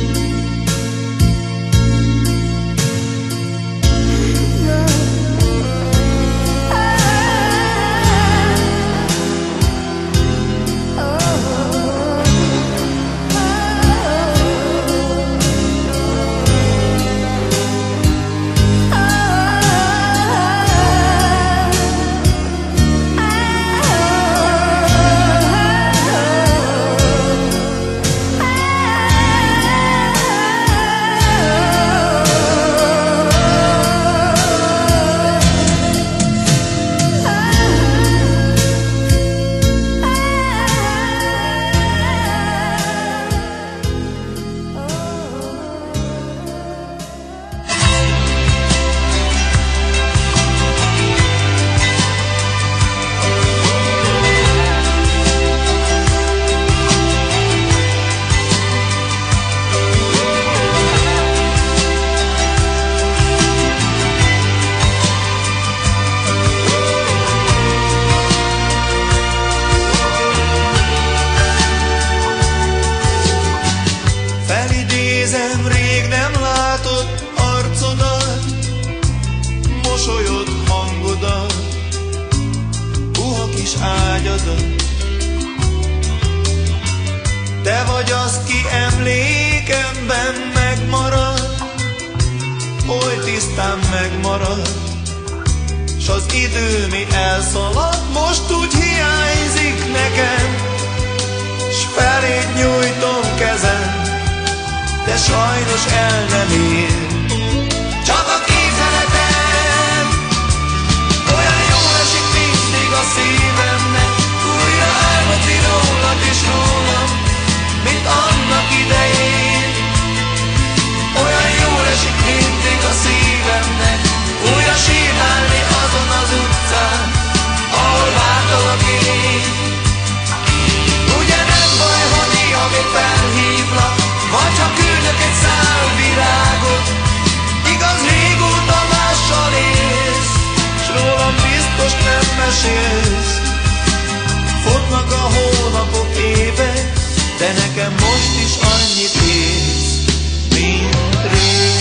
Felidézem rég nem látott arcodat, mosolyod, hangodat, puha kis ágyadat. Te vagy az, ki emlékemben megmarad, oly tisztán megmarad, s az idő mi elszalad, most úgy hiányzik nekem, s feléd nyújtom kezem, de sajnos el nem ér. Csak a képzeletem olyan jól esik mindig a szívemnek, újra álmodni rólad és rólam, mint annak idején. Olyan jól esik mindig a szívemnek, újra sétálni azon az utcán, ahol vártalak én. Ugye nem baj, ha néha még felhívlak, vagy ha küldök egy szál virágot, igaz régóta mással élsz, s rólam biztos nem mesélsz. Futnak a hónapok, évek, de nekem most is annyit érsz, mint rég.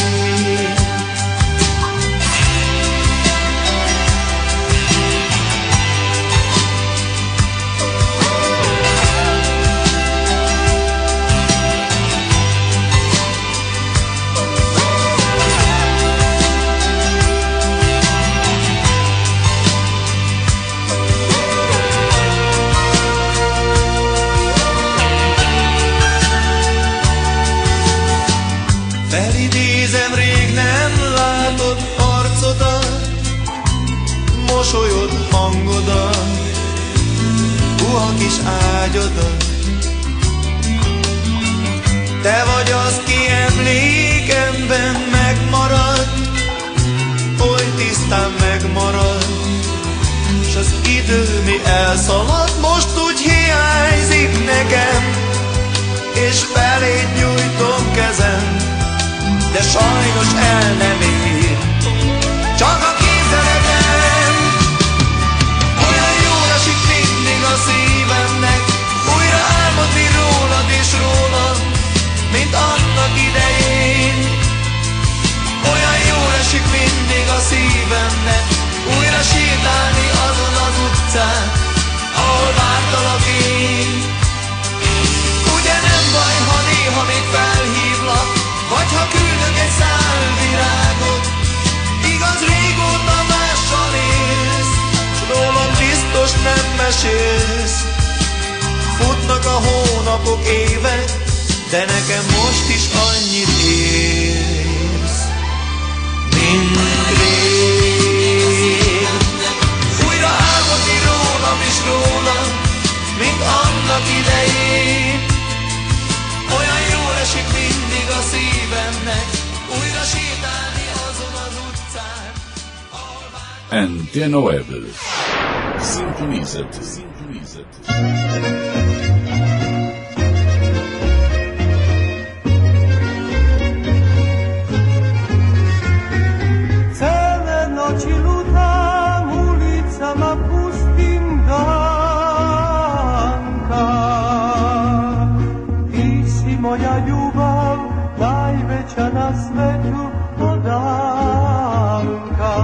Felidézem rég nem látott arcodat, mosolyod, hangodat, puha kis ágyadat. Te vagy az, ki emlékemben megmarad, oly tisztán megmarad, s az idő mi elszalad, most úgy hiányzik nekem, és feléd nyújtom kezem, de sajnos el nem ér, csak a kézzeleden. Olyan jól esik mindig a szívemnek újra álmodni rólad és rólad, mint annak idején. Olyan jól esik mindig a szívemnek újra sétálni azon az utcán, ahol vártalak én. Ugye nem baj, ha néha még felhívlak, vagy ha küldök egy szál virágot. Igaz, régóta mással élsz, s rólam biztos nem mesélsz. Futnak a hónapok, évek, de nekem most is annyit érsz, mint rég. Újra álmodni rólam és rólad, mint annak idején. Olyan jól esik mindig a szívemnek újra sétálni azon az utcán, ahol vártam. Antena Web. Sintoniza-te, sintoniza-te. Cele noci lutam ulicama pustim Danka. Ti si moja ljubav, najveća na svetu podanka.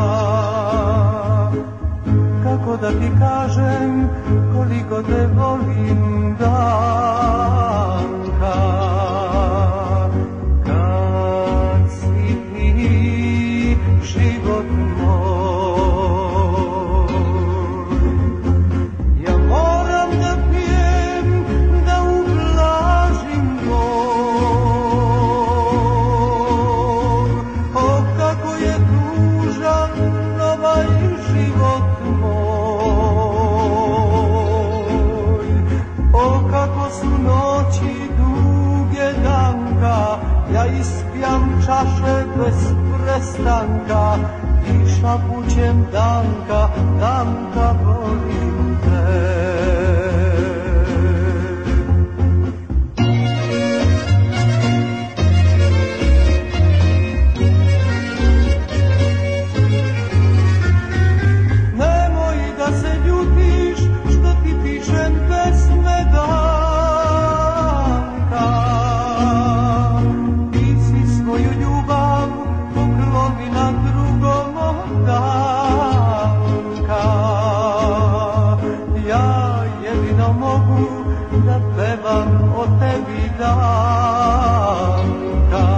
Kako da ti kažem koliko te volim, Danka. Kad si ti život moj, ja moram da pijem, da ublažim bol. O, kako je tužan ovaj život moj. O, kako su noći duge, Danka, ja ispijam čaše bez prestanka i šapućem Danka, Danka, volim te. Nemoj da se ljutiš što ti pišem pesme, Danka. Ti si svoju ljubav pokloni na drugom, Danka. Ja jedino mogu da pevam o tebi, Danka.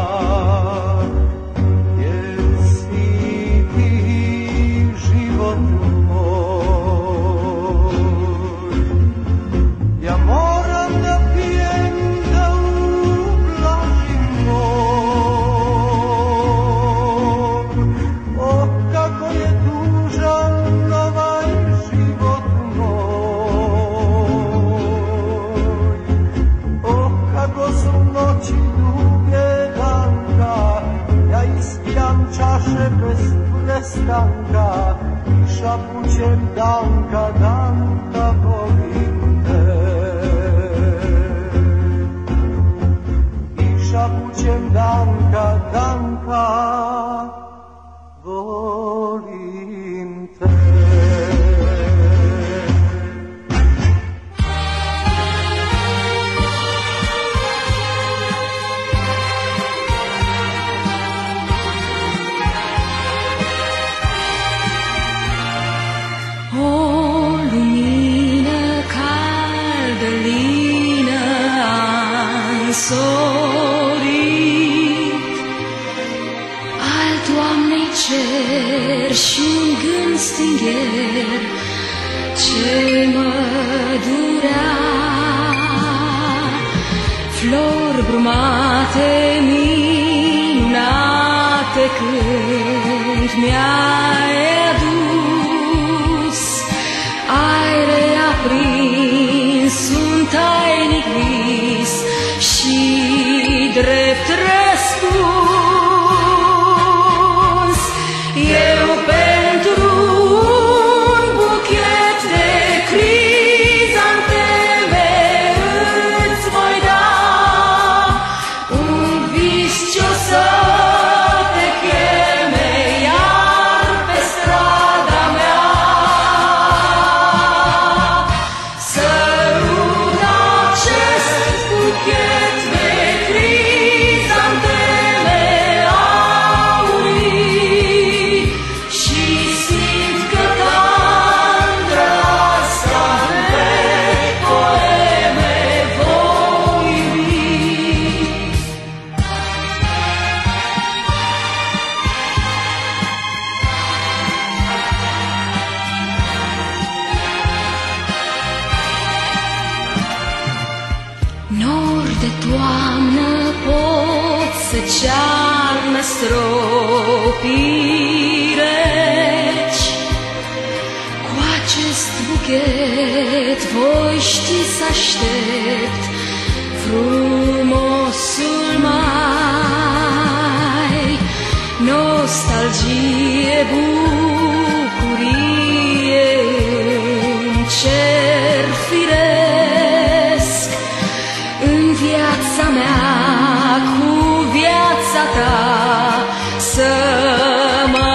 Jer si ti život moj. Ja moram da pijem, da ublažim bol. O, kako je tužan ovaj život moj. O, kako su noći duge, Danka, ja ispijam čaše bez prestanka i šapućem Danka, Danka, volim te. I šapućem Danka, Danka, volim te. O lumină caldă, lină însorit al Doamnei cer și un gând stingher ce mă durea. Flori brumate, minunate, când mi-ai adus, ai reaprins un tainic vis și drept răspuns. Eu pentru un buchet de crizanteme îți voi da de toamnă pot să cearnă stropii reci. Cu acest buchet voi ști să aștept frumosul mai, nostalgie, bucurie în cer firesc. În viața mea cu viața ta să mă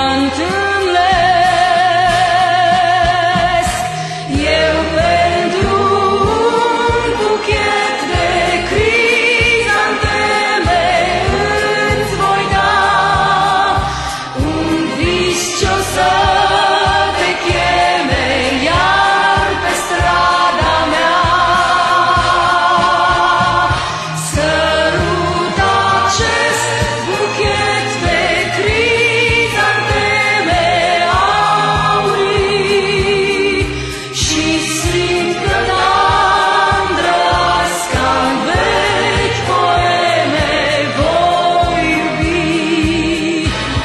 întâlnesc. Eu pentru un buchet de crizanteme îți voi da un vis ce-o să te cheme iar pe strada mea. Sărut acest buchet de crizanteme aurii și simt că tandrăs ca-n vechi poeme voi iubi.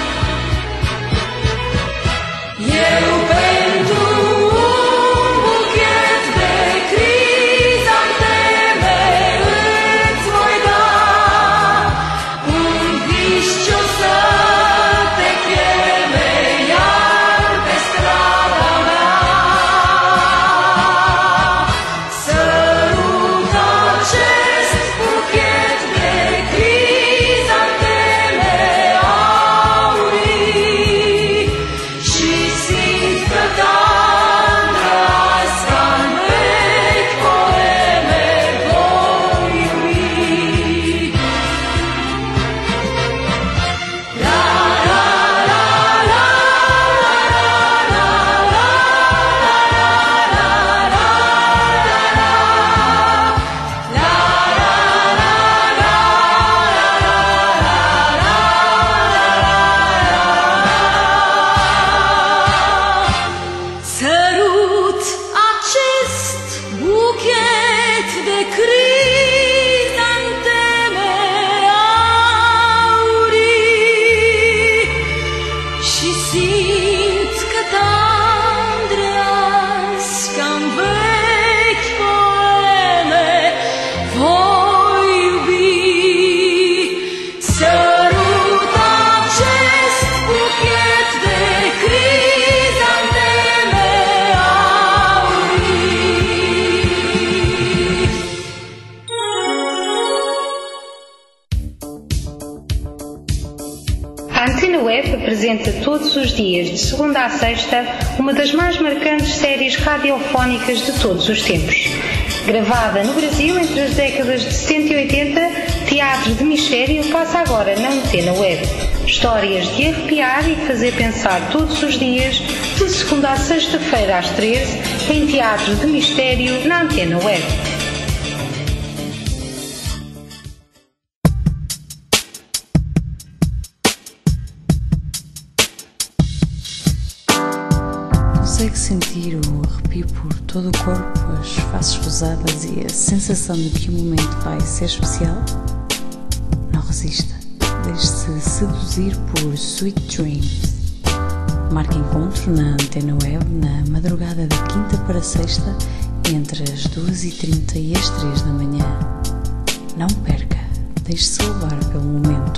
Eu pentru un buchet de crizanteme îți voi da un vis ce-o să te cheme iar pe strada mea. Sărut acest buchet de crizanteme aurii și simt că tandrăs ca-n vechi poeme voi iubi. La la la la la la Sărut acest buchet de crizanteme aurii și simt că tandrăs ca-n vechi poeme voi iubi. Sărut acest buchet de crizanteme aurii. A Antena Web apresenta todos os dias, de segunda a sexta, uma das mais marcantes séries radiofónicas de todos os tempos. Gravada no Brasil entre as décadas de setenta e oitenta, Teatro de Mistério passa agora na Antena Web. Histórias de arrepiar e fazer pensar todos os dias, de segunda a sexta-feira às treze, em Teatro de Mistério na Antena Web. Consegue sentir o arrepio por todo o corpo, as faces rosadas e a sensação de que o momento vai ser especial? Não resista. Deixe-se seduzir por Sweet Dreams. Marque encontro na Antena Web na madrugada de quinta para sexta, entre as duas e trinta e as três da manhã. Não perca. Deixe-se levar pelo momento.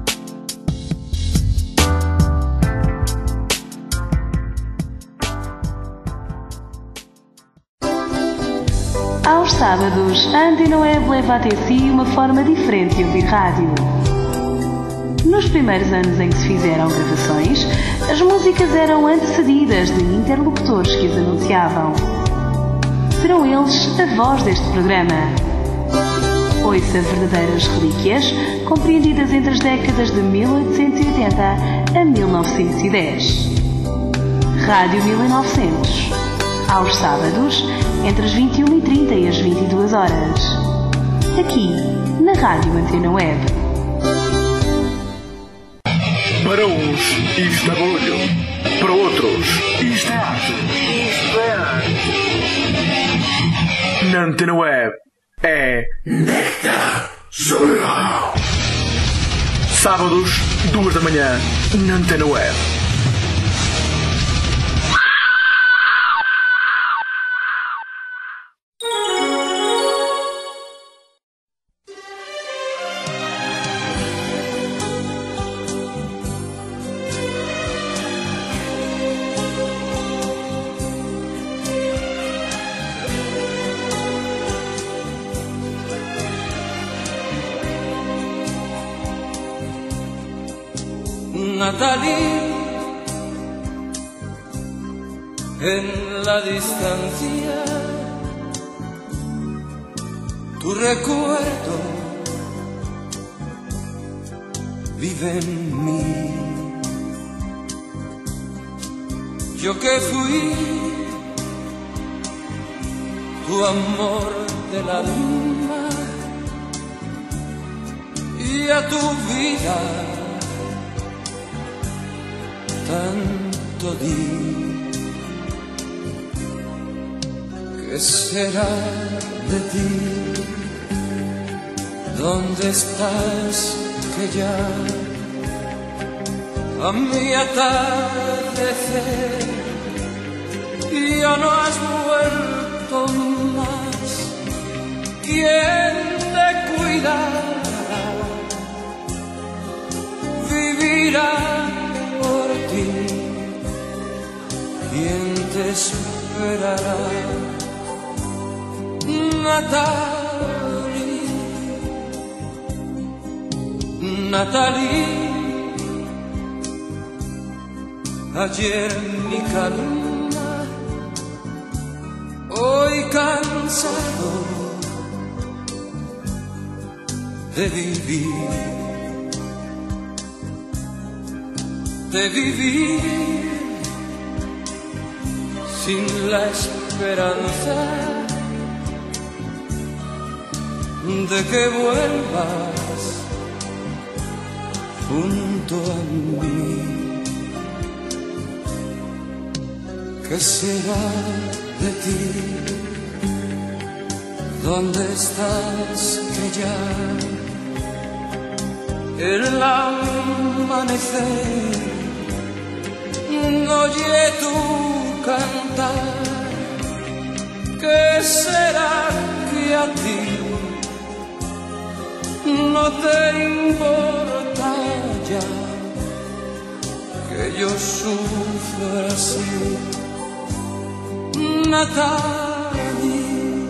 Aos sábados, a Antena Web leva até si uma forma diferente de ouvir rádio. Nos primeiros anos em que se fizeram gravações, as músicas eram antecedidas de interlocutores que as anunciavam. Serão eles a voz deste programa. Ouça verdadeiras relíquias, compreendidas entre as décadas de mil oitocentos e oitenta a mil novecentos e dez. Rádio mil e novecentos. Aos sábados, entre as vinte e uma e trinta e as vinte e duas horas. Aqui, na Rádio Antena Web. Para uns, isto é barulho. Para outros, isto é arte. Isto é arte. Na Antena Web, é Nectar Solar. Sábados, duas da manhã, na Antena Web. Natalie, en la distancia, tu recuerdo vive en mí. Yo que fui tu amor del alma y a tu vida tanto di. ¿Qué será de ti? ¿Dónde estás que ya a mi atardecer ya no has vuelto más? ¿Quién te cuidará? Vivirá por ti. ¿Quién te esperará? Natalie, Natalie, ayer mi calma, hoy cansado de vivir, de vivir sin la esperanza de que vuelvas junto a mí. ¿Qué será de ti? ¿Dónde estás que ya el amanecer no oye tu cantar? ¿Qué será que a ti no te importa ya que yo sufra así? Natalie,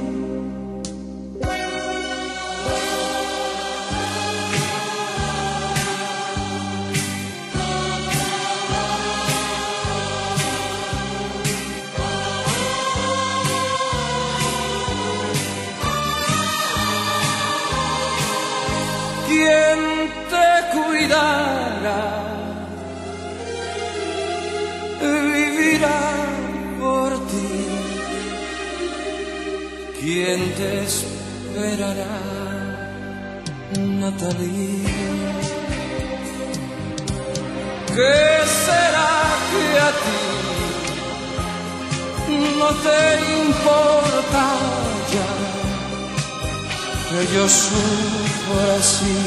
¿quién te cuidará? Vivirá por ti. ¿Quién te esperará? Natalie. ¿Qué será que a ti no te importa ya que yo sufro así?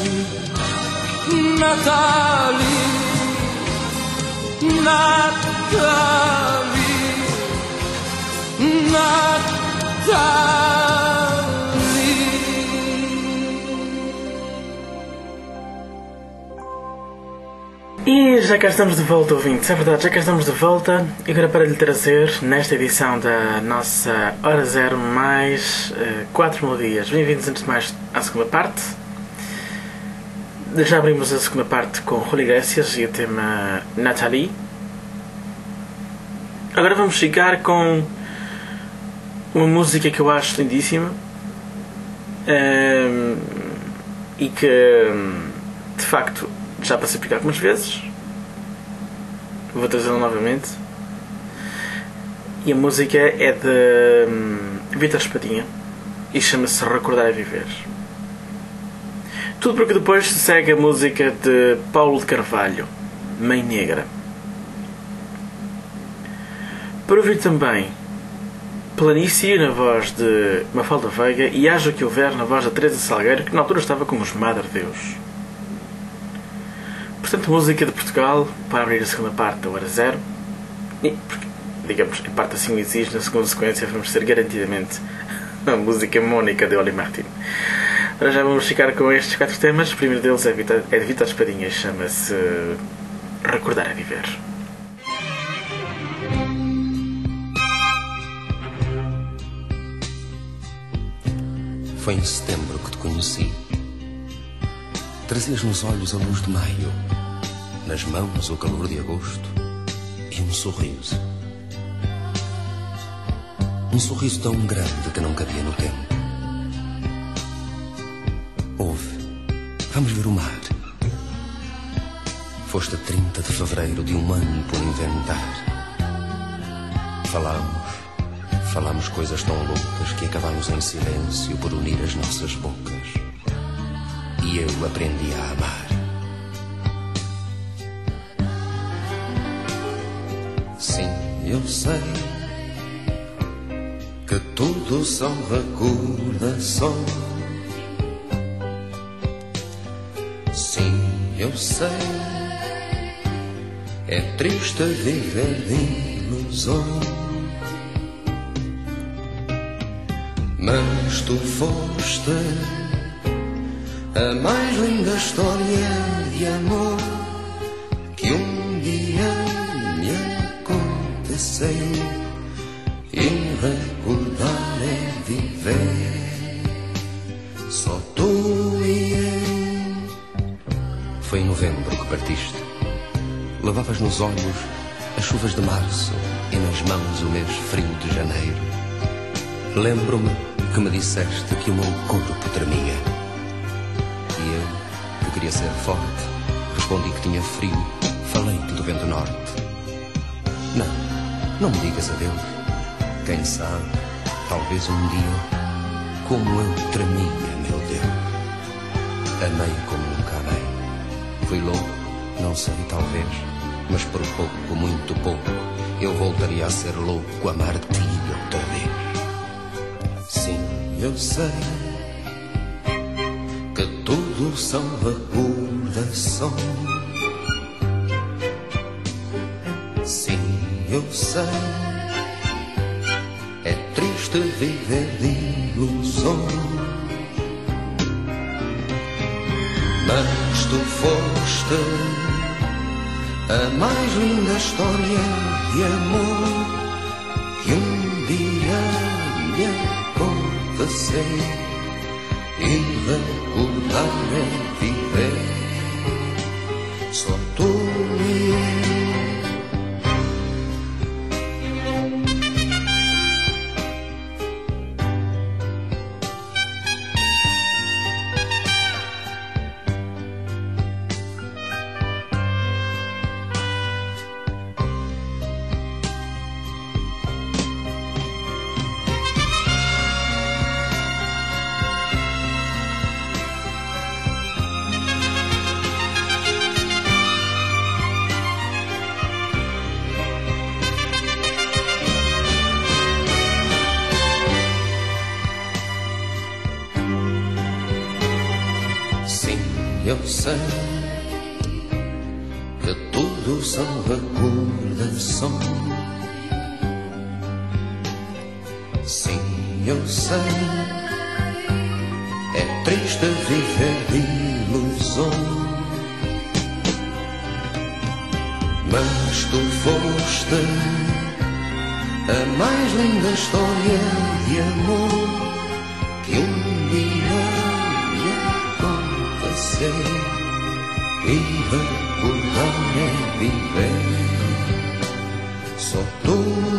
Natalie, Natalie, Natalie. E já cá estamos de volta, ouvintes. É verdade, já cá estamos de volta. E agora para lhe trazer, nesta edição da nossa Hora Zero, mais uh, quatro melodias. Bem-vindos, antes de mais, à segunda parte. Já abrimos a segunda parte com Julio Iglesias e o tema Natalie. Agora vamos chegar com uma música que eu acho lindíssima um, e que, de facto, já passei por aqui algumas vezes. Vou trazê-la novamente. E a música é de um, Vítor Espadinha e chama-se Recordar é Viver. Tudo porque depois se segue a música de Paulo de Carvalho, Mãe Negra. Para ouvir também Planície na voz de Mafalda Veiga e Haja o que houver na voz da Teresa Salgueiro, que na altura estava com os Madre Deus. Portanto, música de Portugal para abrir a segunda parte da Hora Zero. E, porque, digamos, em parte assim o exige, na segunda sequência vamos ter garantidamente a música Mónica de Oli Martin. Agora já vamos ficar com estes quatro temas. O primeiro deles é de Vítor Espadinha e chama-se Recordar a Viver. Foi em setembro que te conheci. Trazias nos olhos a luz de maio, nas mãos o calor de agosto e um sorriso. Um sorriso tão grande que não cabia no tempo. Ouve, vamos ver o mar. Foste a trinta de fevereiro de um ano por inventar. Falámos, falámos coisas tão loucas que acabámos em silêncio por unir as nossas bocas. E eu aprendi a amar. Sim, eu sei que tudo são recordações. Sim, eu sei, é triste viver de ilusões. Mas tu foste a mais linda história de amor que um dia me aconteceu. E recordar é viver, só tu e eu. Foi em novembro que partiste. Levavas nos olhos as chuvas de março e nas mãos o mês frio de janeiro. Lembro-me que me disseste que o meu corpo tremia. E eu, que queria ser forte, respondi que tinha frio. Falei-te do vento norte. Não, não me digas adeus. Quem sabe, talvez um dia, como eu tremia, meu Deus. Amei como nunca amei. Fui louco, não sei, talvez, mas por pouco, muito pouco, eu voltaria a ser louco, amar-te outra vez. Sim, eu sei que tudo são recordações. Sim, eu sei, é triste viver de ilusões. Mas tu foste a mais linda história de amor que um dia me aconteceu. E recordar é viver, só tu e eu. Eu sei que tudo são recordações. Sim, eu sei, é triste viver de ilusões. Mas tu foste a mais linda história de amor que um dia e recordar é viver, só tu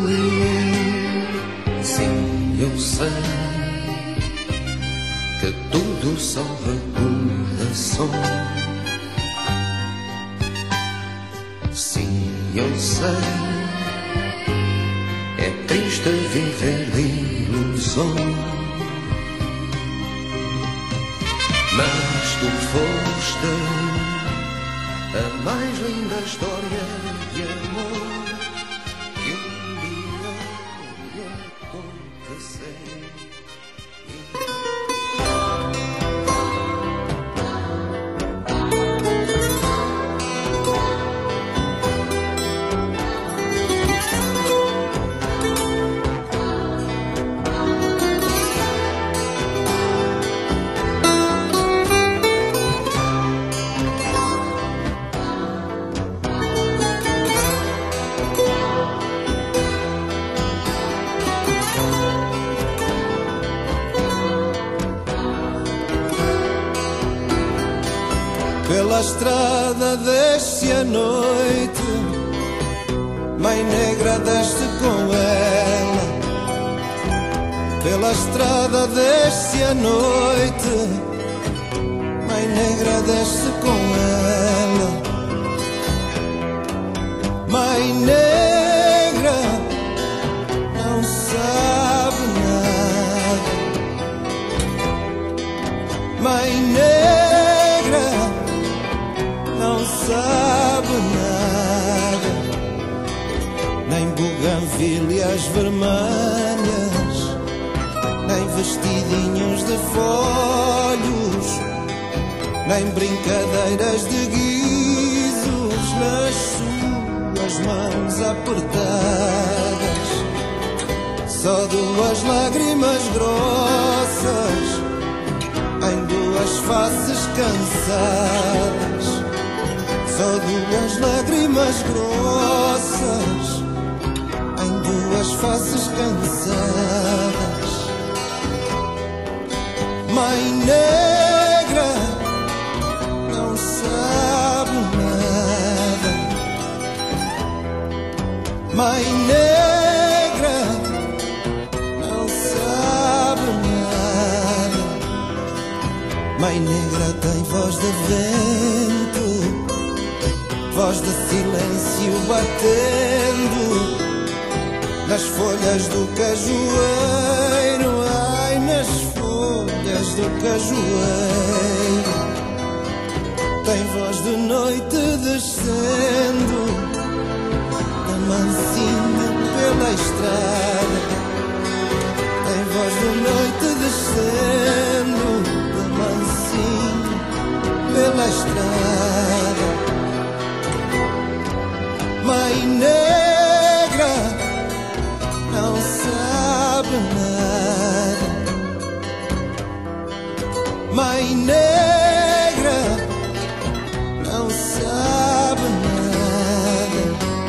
e eu. Sim, eu sei que tudo são recordações. Sim, eu sei, é triste viver de ilusões. Mas tu foste a mais linda história de amor que um dia me aconteceu. Pela estrada desce a noite, Mãe Negra desce com ela. Pela estrada desce a noite, Mãe Negra desce com ela. Mãe Negra não sabe nada. Mãe Negra não sabe nada. Nem buganvílias vermelhas, nem vestidinhos de folhos, nem brincadeiras de guizos nas suas mãos apertadas. Só duas lágrimas grossas em duas faces cansadas. Só duas lágrimas grossas em duas faces cansadas. Mãe Negra não sabe nada. Mãe Negra não sabe nada. Mãe Negra tem voz de vento, voz de silêncio batendo nas folhas do cajueiro. Ai, nas folhas do cajueiro. Tem voz de noite descendo da mansinho pela estrada. Tem voz de noite descendo da mansinho pela estrada. Mãe Negra não sabe nada. Mãe Negra não sabe nada.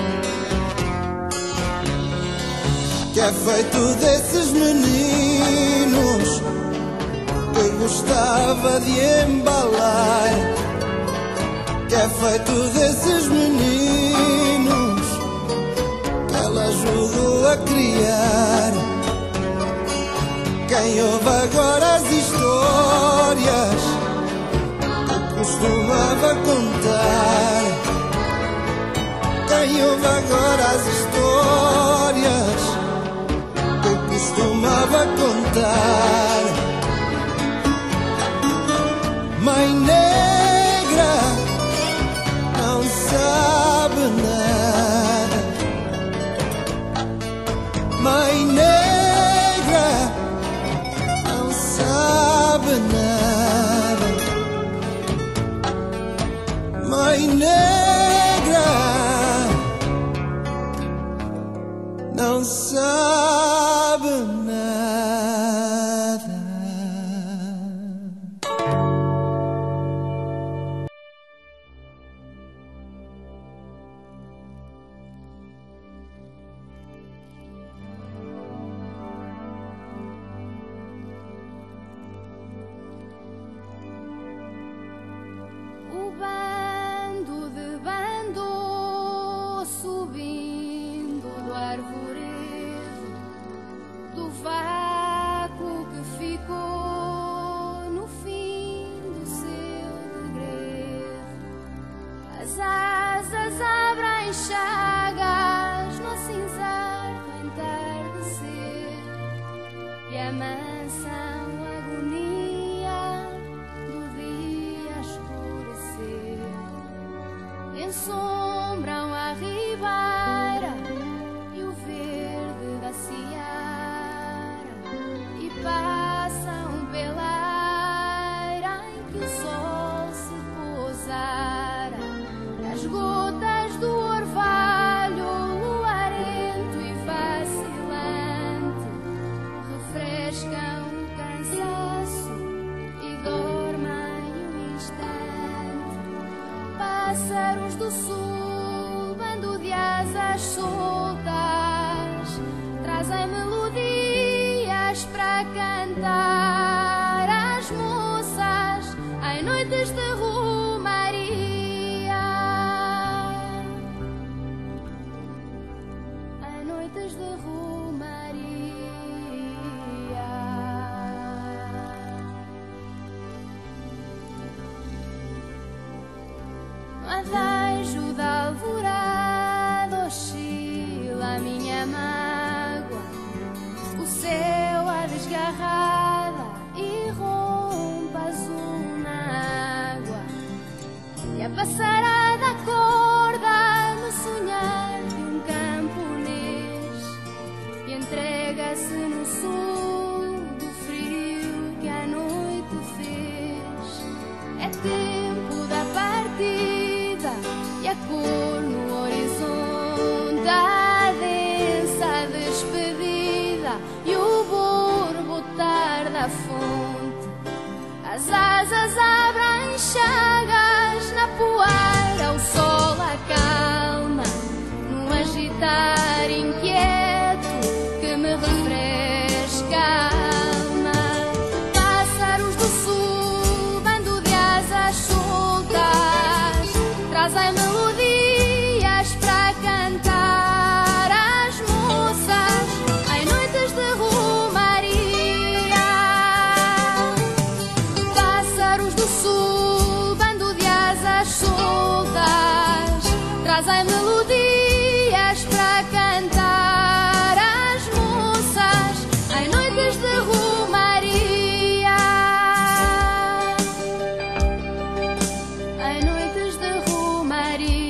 Que é feito desses meninos que gostava de embalar? Que é feito desses meninos que ela ajudou a criar? Quem ouve agora as histórias que costumava contar? Quem ouve agora as histórias que costumava contar? Mãe Negra não sabe nada. Mãe Negra não sabe nada. Mãe Negra não sabe nada. O bando de bando subindo do arvoredo, do vácuo que ficou no fim do seu degredo. As asas abrem chagas no cinzento entardecer e amansam a agonia do dia escurecer. Ensombram a ribeira e o verde da seara e passam pela eira em que o sol se pousara. As gotas do orvalho, luarento e vacilante, refrescam o cansaço e dormem um instante. Pássaros do sul, bando de asas soltas, trazem melodias para cantar. As moças em noites de romaria passará da corda no sonhar de um camponês e entrega-se no sul do frio que a noite fez. É tempo da partida e a cor no horizonte, a densa despedida e o borbotar da fonte. As asas abrem chagas na poeira, o sol acalma num agitar inquieto que me refresca a alma. Pássaros do sul, bando de asas soltas, trazem melodias para cantar às moças em noites de romaria. Pássaros do sul, bando de asas soltas, trazem melodias para cantar às moças em noites de romaria. Em noites de romaria.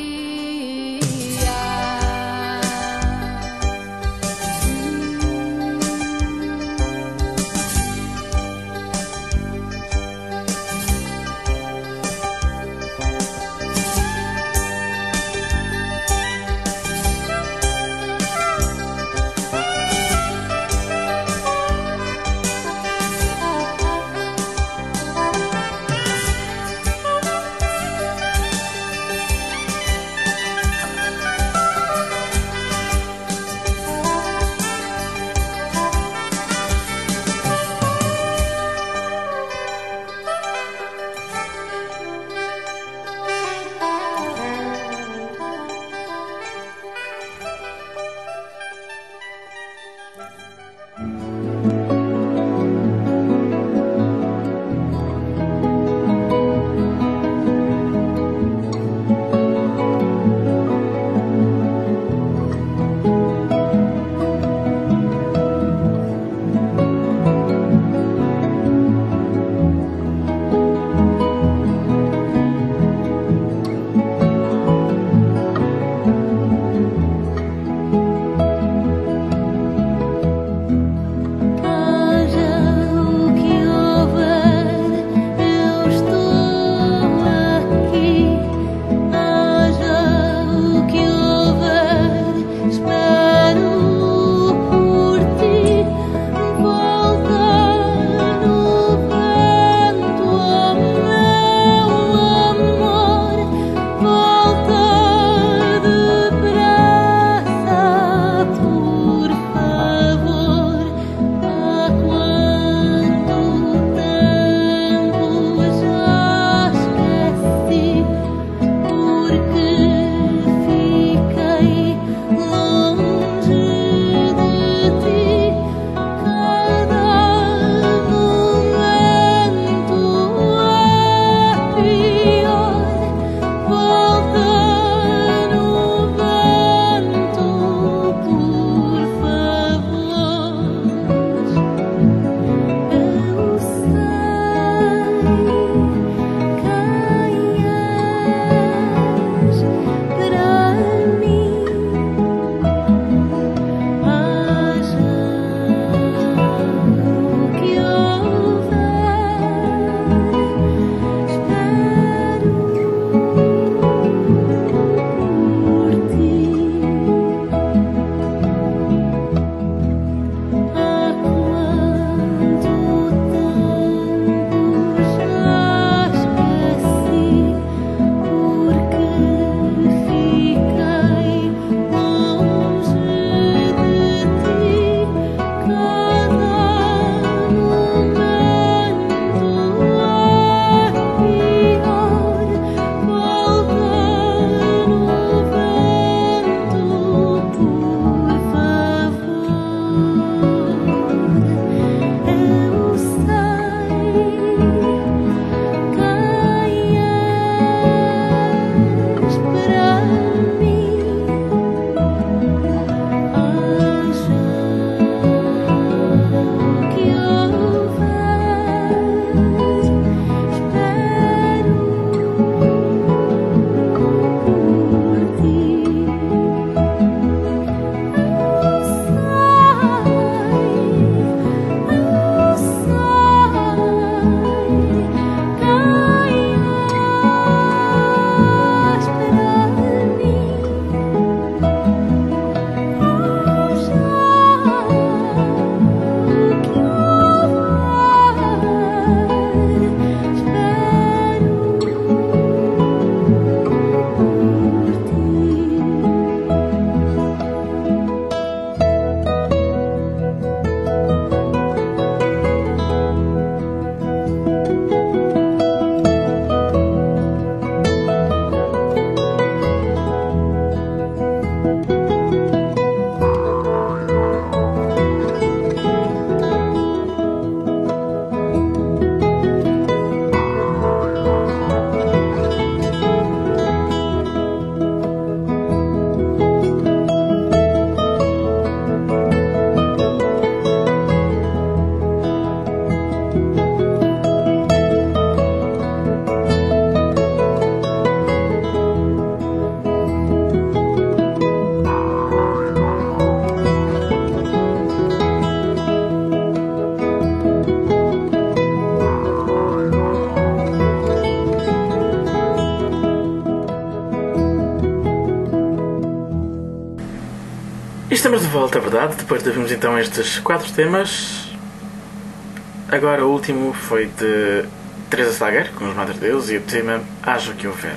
volta, é verdade. Depois de ouvimos então estes quatro temas. Agora o último foi de Teresa Sager, com os Madre Deus, e o tema Haja o que houver.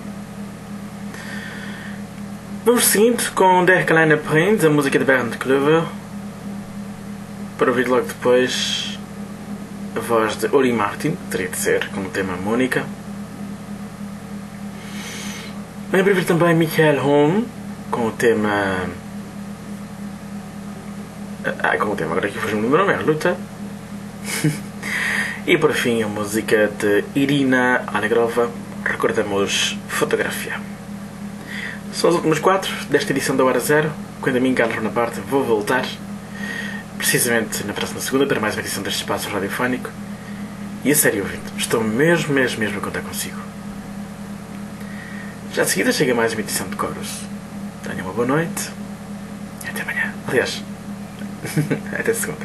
Vamos seguindo com Der kleine Prinz, a música de Bernd Klöver, para ouvir logo depois a voz de Uri Martin, teria de ser, com o tema Mônica. Vamos ouvir também Michael Holm, com o tema... Ah, com o tema, agora aqui faz-me o nome, é Luta. E por fim a música de Irina Alegrova, recordamos Fotografia. São os últimos quatro desta edição da Hora Zero. Quando a mim, Carlos Bonaparte, vou voltar precisamente na próxima segunda para mais uma edição deste espaço radiofónico. E a sério ouvinte, estou mesmo, mesmo, mesmo a contar consigo. Já de seguida chega mais uma edição de Coros. Tenham uma boa noite e até amanhã. Aliás, até segunda.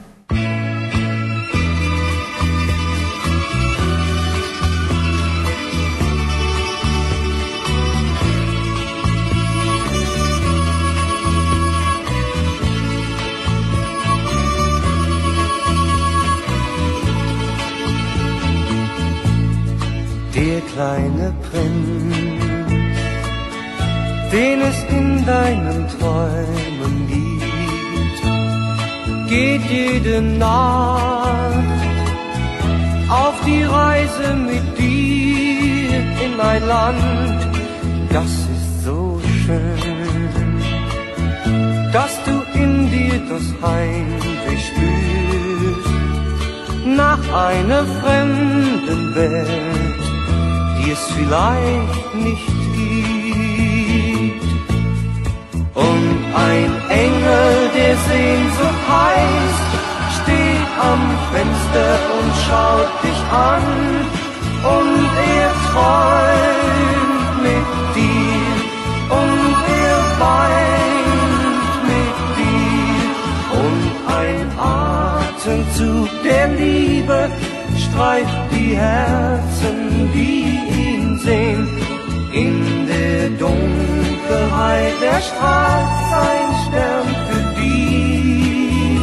Der kleine Prinz, den es in deinen Träumen gibt, geht jede Nacht auf die Reise mit dir in ein Land, das ist so schön, dass du in dir das Heimweh spürst nach einer fremden Welt, die es vielleicht nicht gibt. Und ein Engel, der Sehnsucht heißt, steht am Fenster und schaut dich an. Und er träumt mit dir und er weint mit dir. Und ein Atemzug der Liebe streift die Herzen, die ihn sehen. In der Dunkelheit erstrahlt sein Stern für die,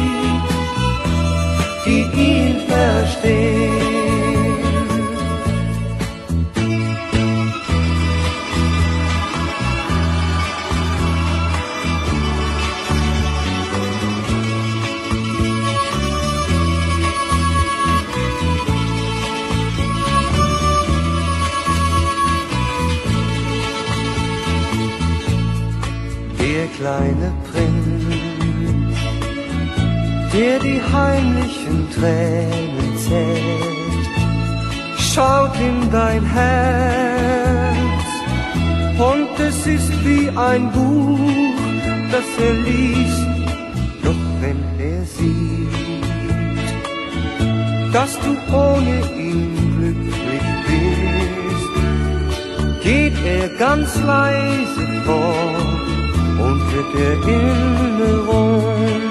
die ihn verstehen. Der kleine Prinz, der die heimlichen Tränen zählt, schaut in dein Herz und es ist wie ein Buch, das er liest, doch wenn er sieht, dass du ohne ihn glücklich bist, geht er ganz leise fort unter der Erinnerung.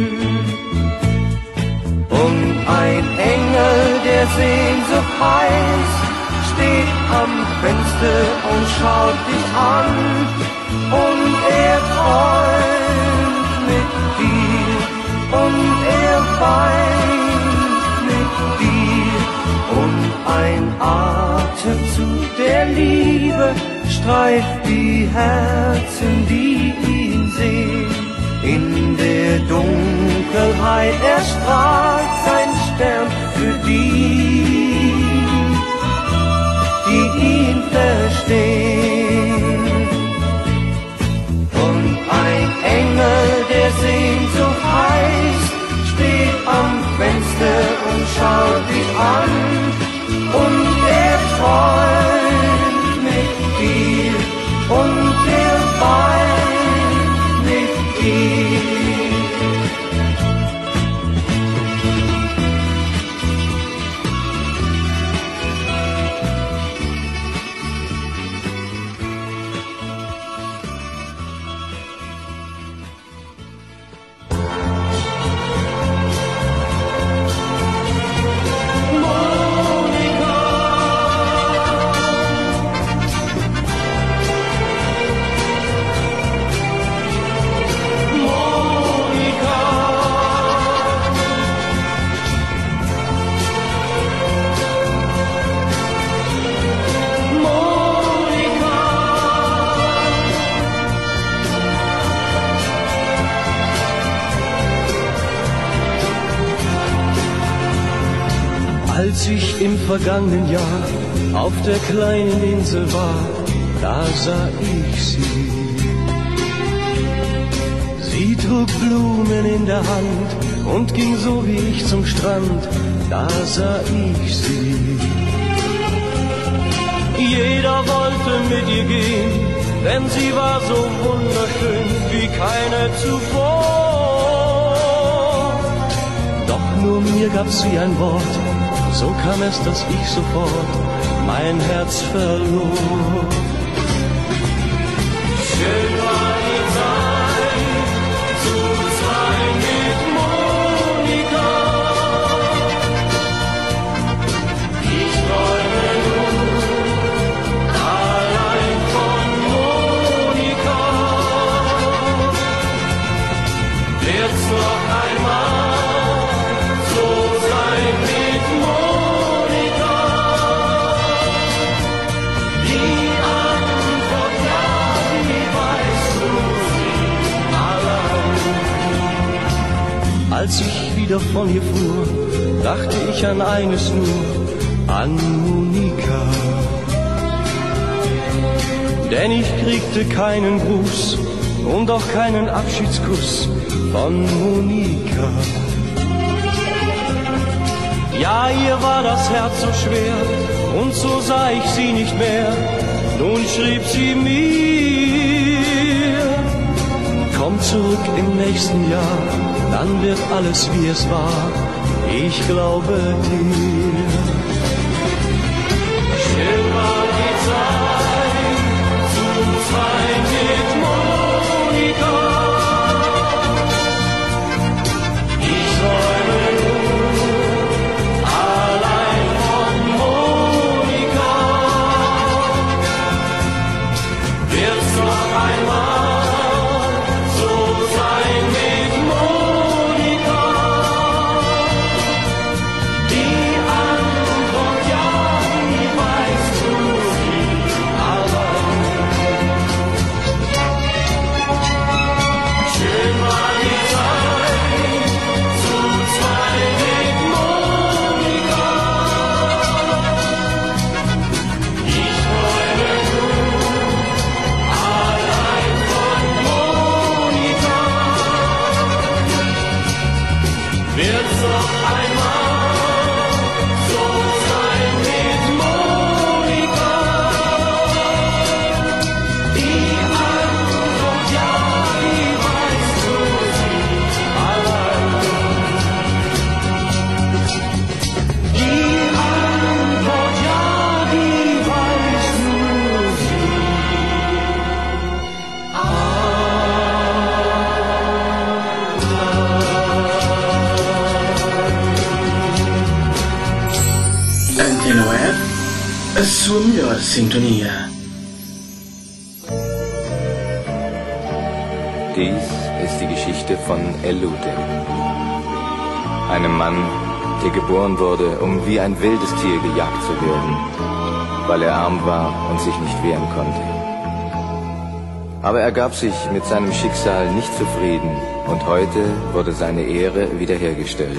Und ein Engel, der Sehnsucht heißt, steht am Fenster und schaut dich an. Und er träumt mit dir und er weint mit dir. Und ein Atemzug der Liebe streift die Herzen, die ihn sehen. In der Dunkelheit erstrahlt sein Stern für die, die ihn verstehen. Und ein Engel, der Sehnsucht heißt, steht am Fenster und schaut dich an. Und er träumt mit dir und er weint mit dir. Als ich im vergangenen Jahr auf der kleinen Insel war, da sah ich sie. Sie trug Blumen in der Hand und ging so wie ich zum Strand, da sah ich sie. Jeder wollte mit ihr gehen, denn sie war so wunderschön wie keine zuvor. Doch nur mir gab sie ein Wort, so kam es, dass ich sofort mein Herz verlor. Schön war die Zeit, zu zweit mit Monika. Ich träume nur allein von Monika. Wird's noch einmal so sein mit Monika? Die Antwort ja, die weißt du allein. Als ich wieder von ihr fuhr, dachte ich an eines nur, an Monika. Denn ich kriegte keinen Gruß und auch keinen Abschiedskuss von Monika. Ja, ihr war das Herz so schwer und so sah ich sie nicht mehr. Nun schrieb sie mir: Komm zurück im nächsten Jahr, dann wird alles wie es war. Ich glaube dir. Schön war die Zeit, zu zweit mit Monika. Ich träume nur allein von Monika. Wird's noch einmal so sein mit Monika? Die Antwort ja, die weißt du allein. Schön war die Zeit, zu zweit mit Monika. Ich träume nur allein von Monika. Wird's noch einmal so sein mit Monika? Die Antwort ja, die weißt du allein. Die Antwort ja, die weißt du Antena Web, a sua melhor sintonia. Dies ist die Geschichte von Eludin, einem Mann, der geboren wurde, um wie ein wildes Tier gejagt zu werden, weil er arm war und sich nicht wehren konnte. Aber er gab sich mit seinem Schicksal nicht zufrieden und heute wurde seine Ehre wiederhergestellt.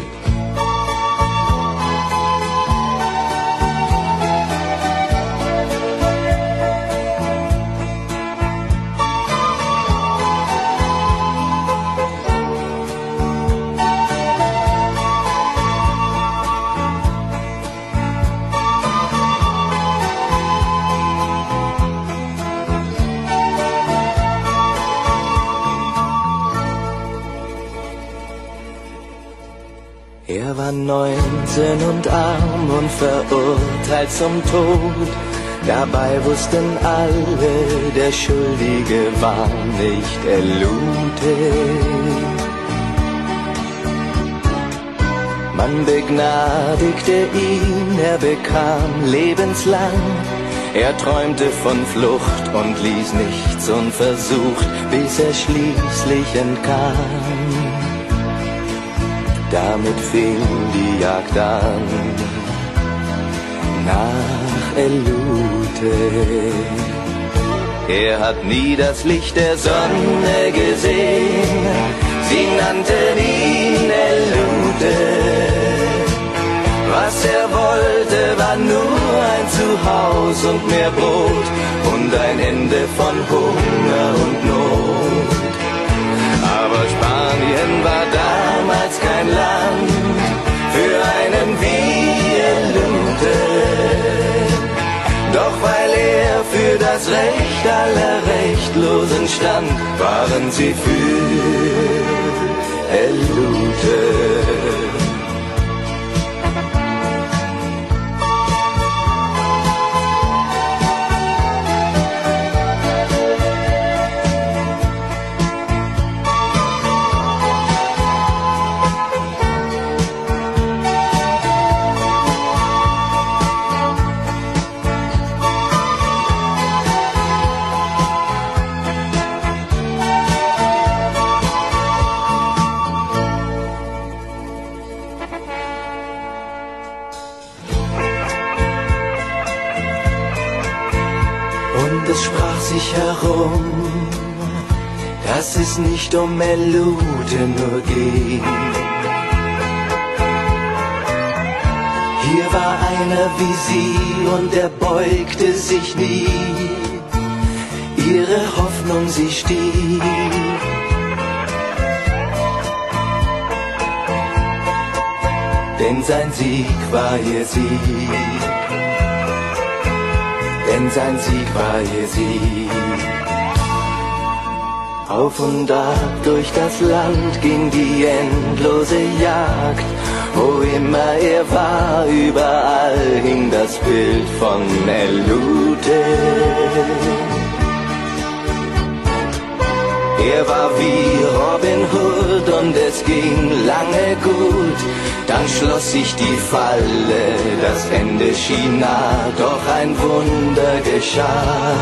Er war neunzehn und arm und verurteilt zum Tod. Dabei wussten alle, der Schuldige war nicht Eludin. Man begnadigte ihn, er bekam lebenslang. Er träumte von Flucht und ließ nichts unversucht, bis er schließlich entkam. Damit fing die Jagd an nach Eludin. Er hat nie das Licht der Sonne gesehen, sie nannten ihn Eludin. Was Was er wollte, war nur ein Zuhause und mehr Brot und ein Ende von Hunger und Not. Aber Spanien war damals kein Land für einen wie Elute. Doch weil er für das Recht aller Rechtlosen stand, waren sie für Elute. Und es sprach sich herum, dass es nicht um Elute nur ging. Hier war einer wie sie und er beugte sich nie, ihre Hoffnung sie stieg. Denn sein Sieg war ihr Sieg. Denn sein Sieg war ihr Sieg. Auf und ab durch das Land ging die endlose Jagd. Wo immer er war, überall hing das Bild von Elute. Er war wie Robin Hood und es ging lange gut. Dann schloss sich die Falle, das Ende schien nah, doch ein Wunder geschah.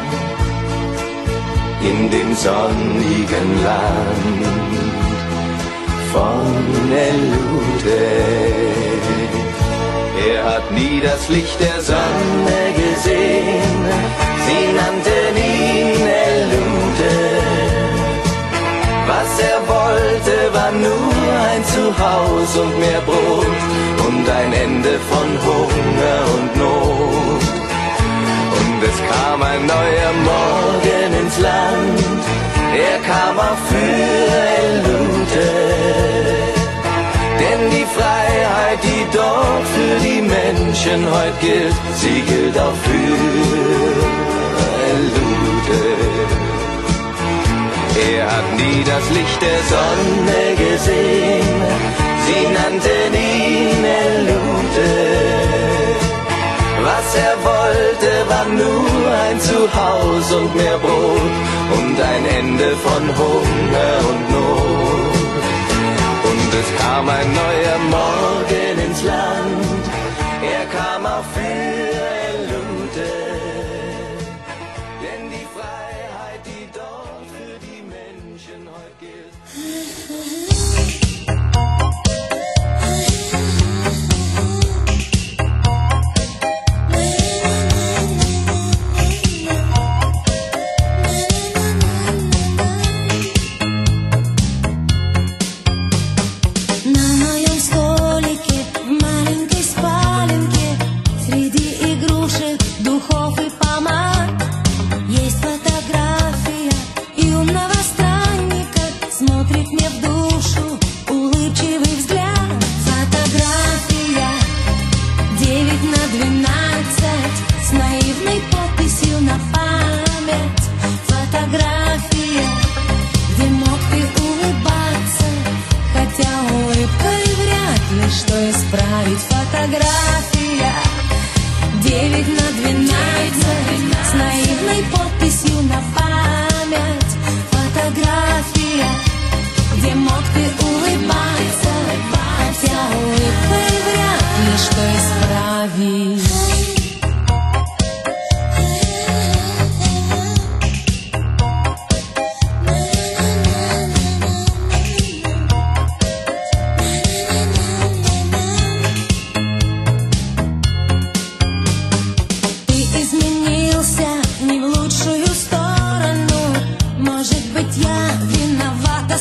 In dem sonnigen Land von Elute. Er hat nie das Licht der Sonne gesehen, sie nannten ihn Elute. Was er wollte, war nur ein Zuhause und mehr Brot und ein Ende von Hunger und Not. Und es kam ein neuer Morgen ins Land, er kam auch für Elute. Denn die Freiheit, die dort für die Menschen heute gilt, sie gilt auch für Elute. Er hat nie das Licht der Sonne gesehen, sie nannten ihn Elute. Was er wollte, war nur ein Zuhause und mehr Brot und ein Ende von Hunger und Not. Und es kam ein neuer Morgen ins Land, er kam auch für Elute. Denn die Freiheit, die dort für die Menschen heute gilt.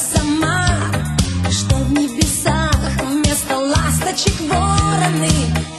Вороны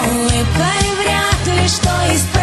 улыбкой вряд ли что исправить.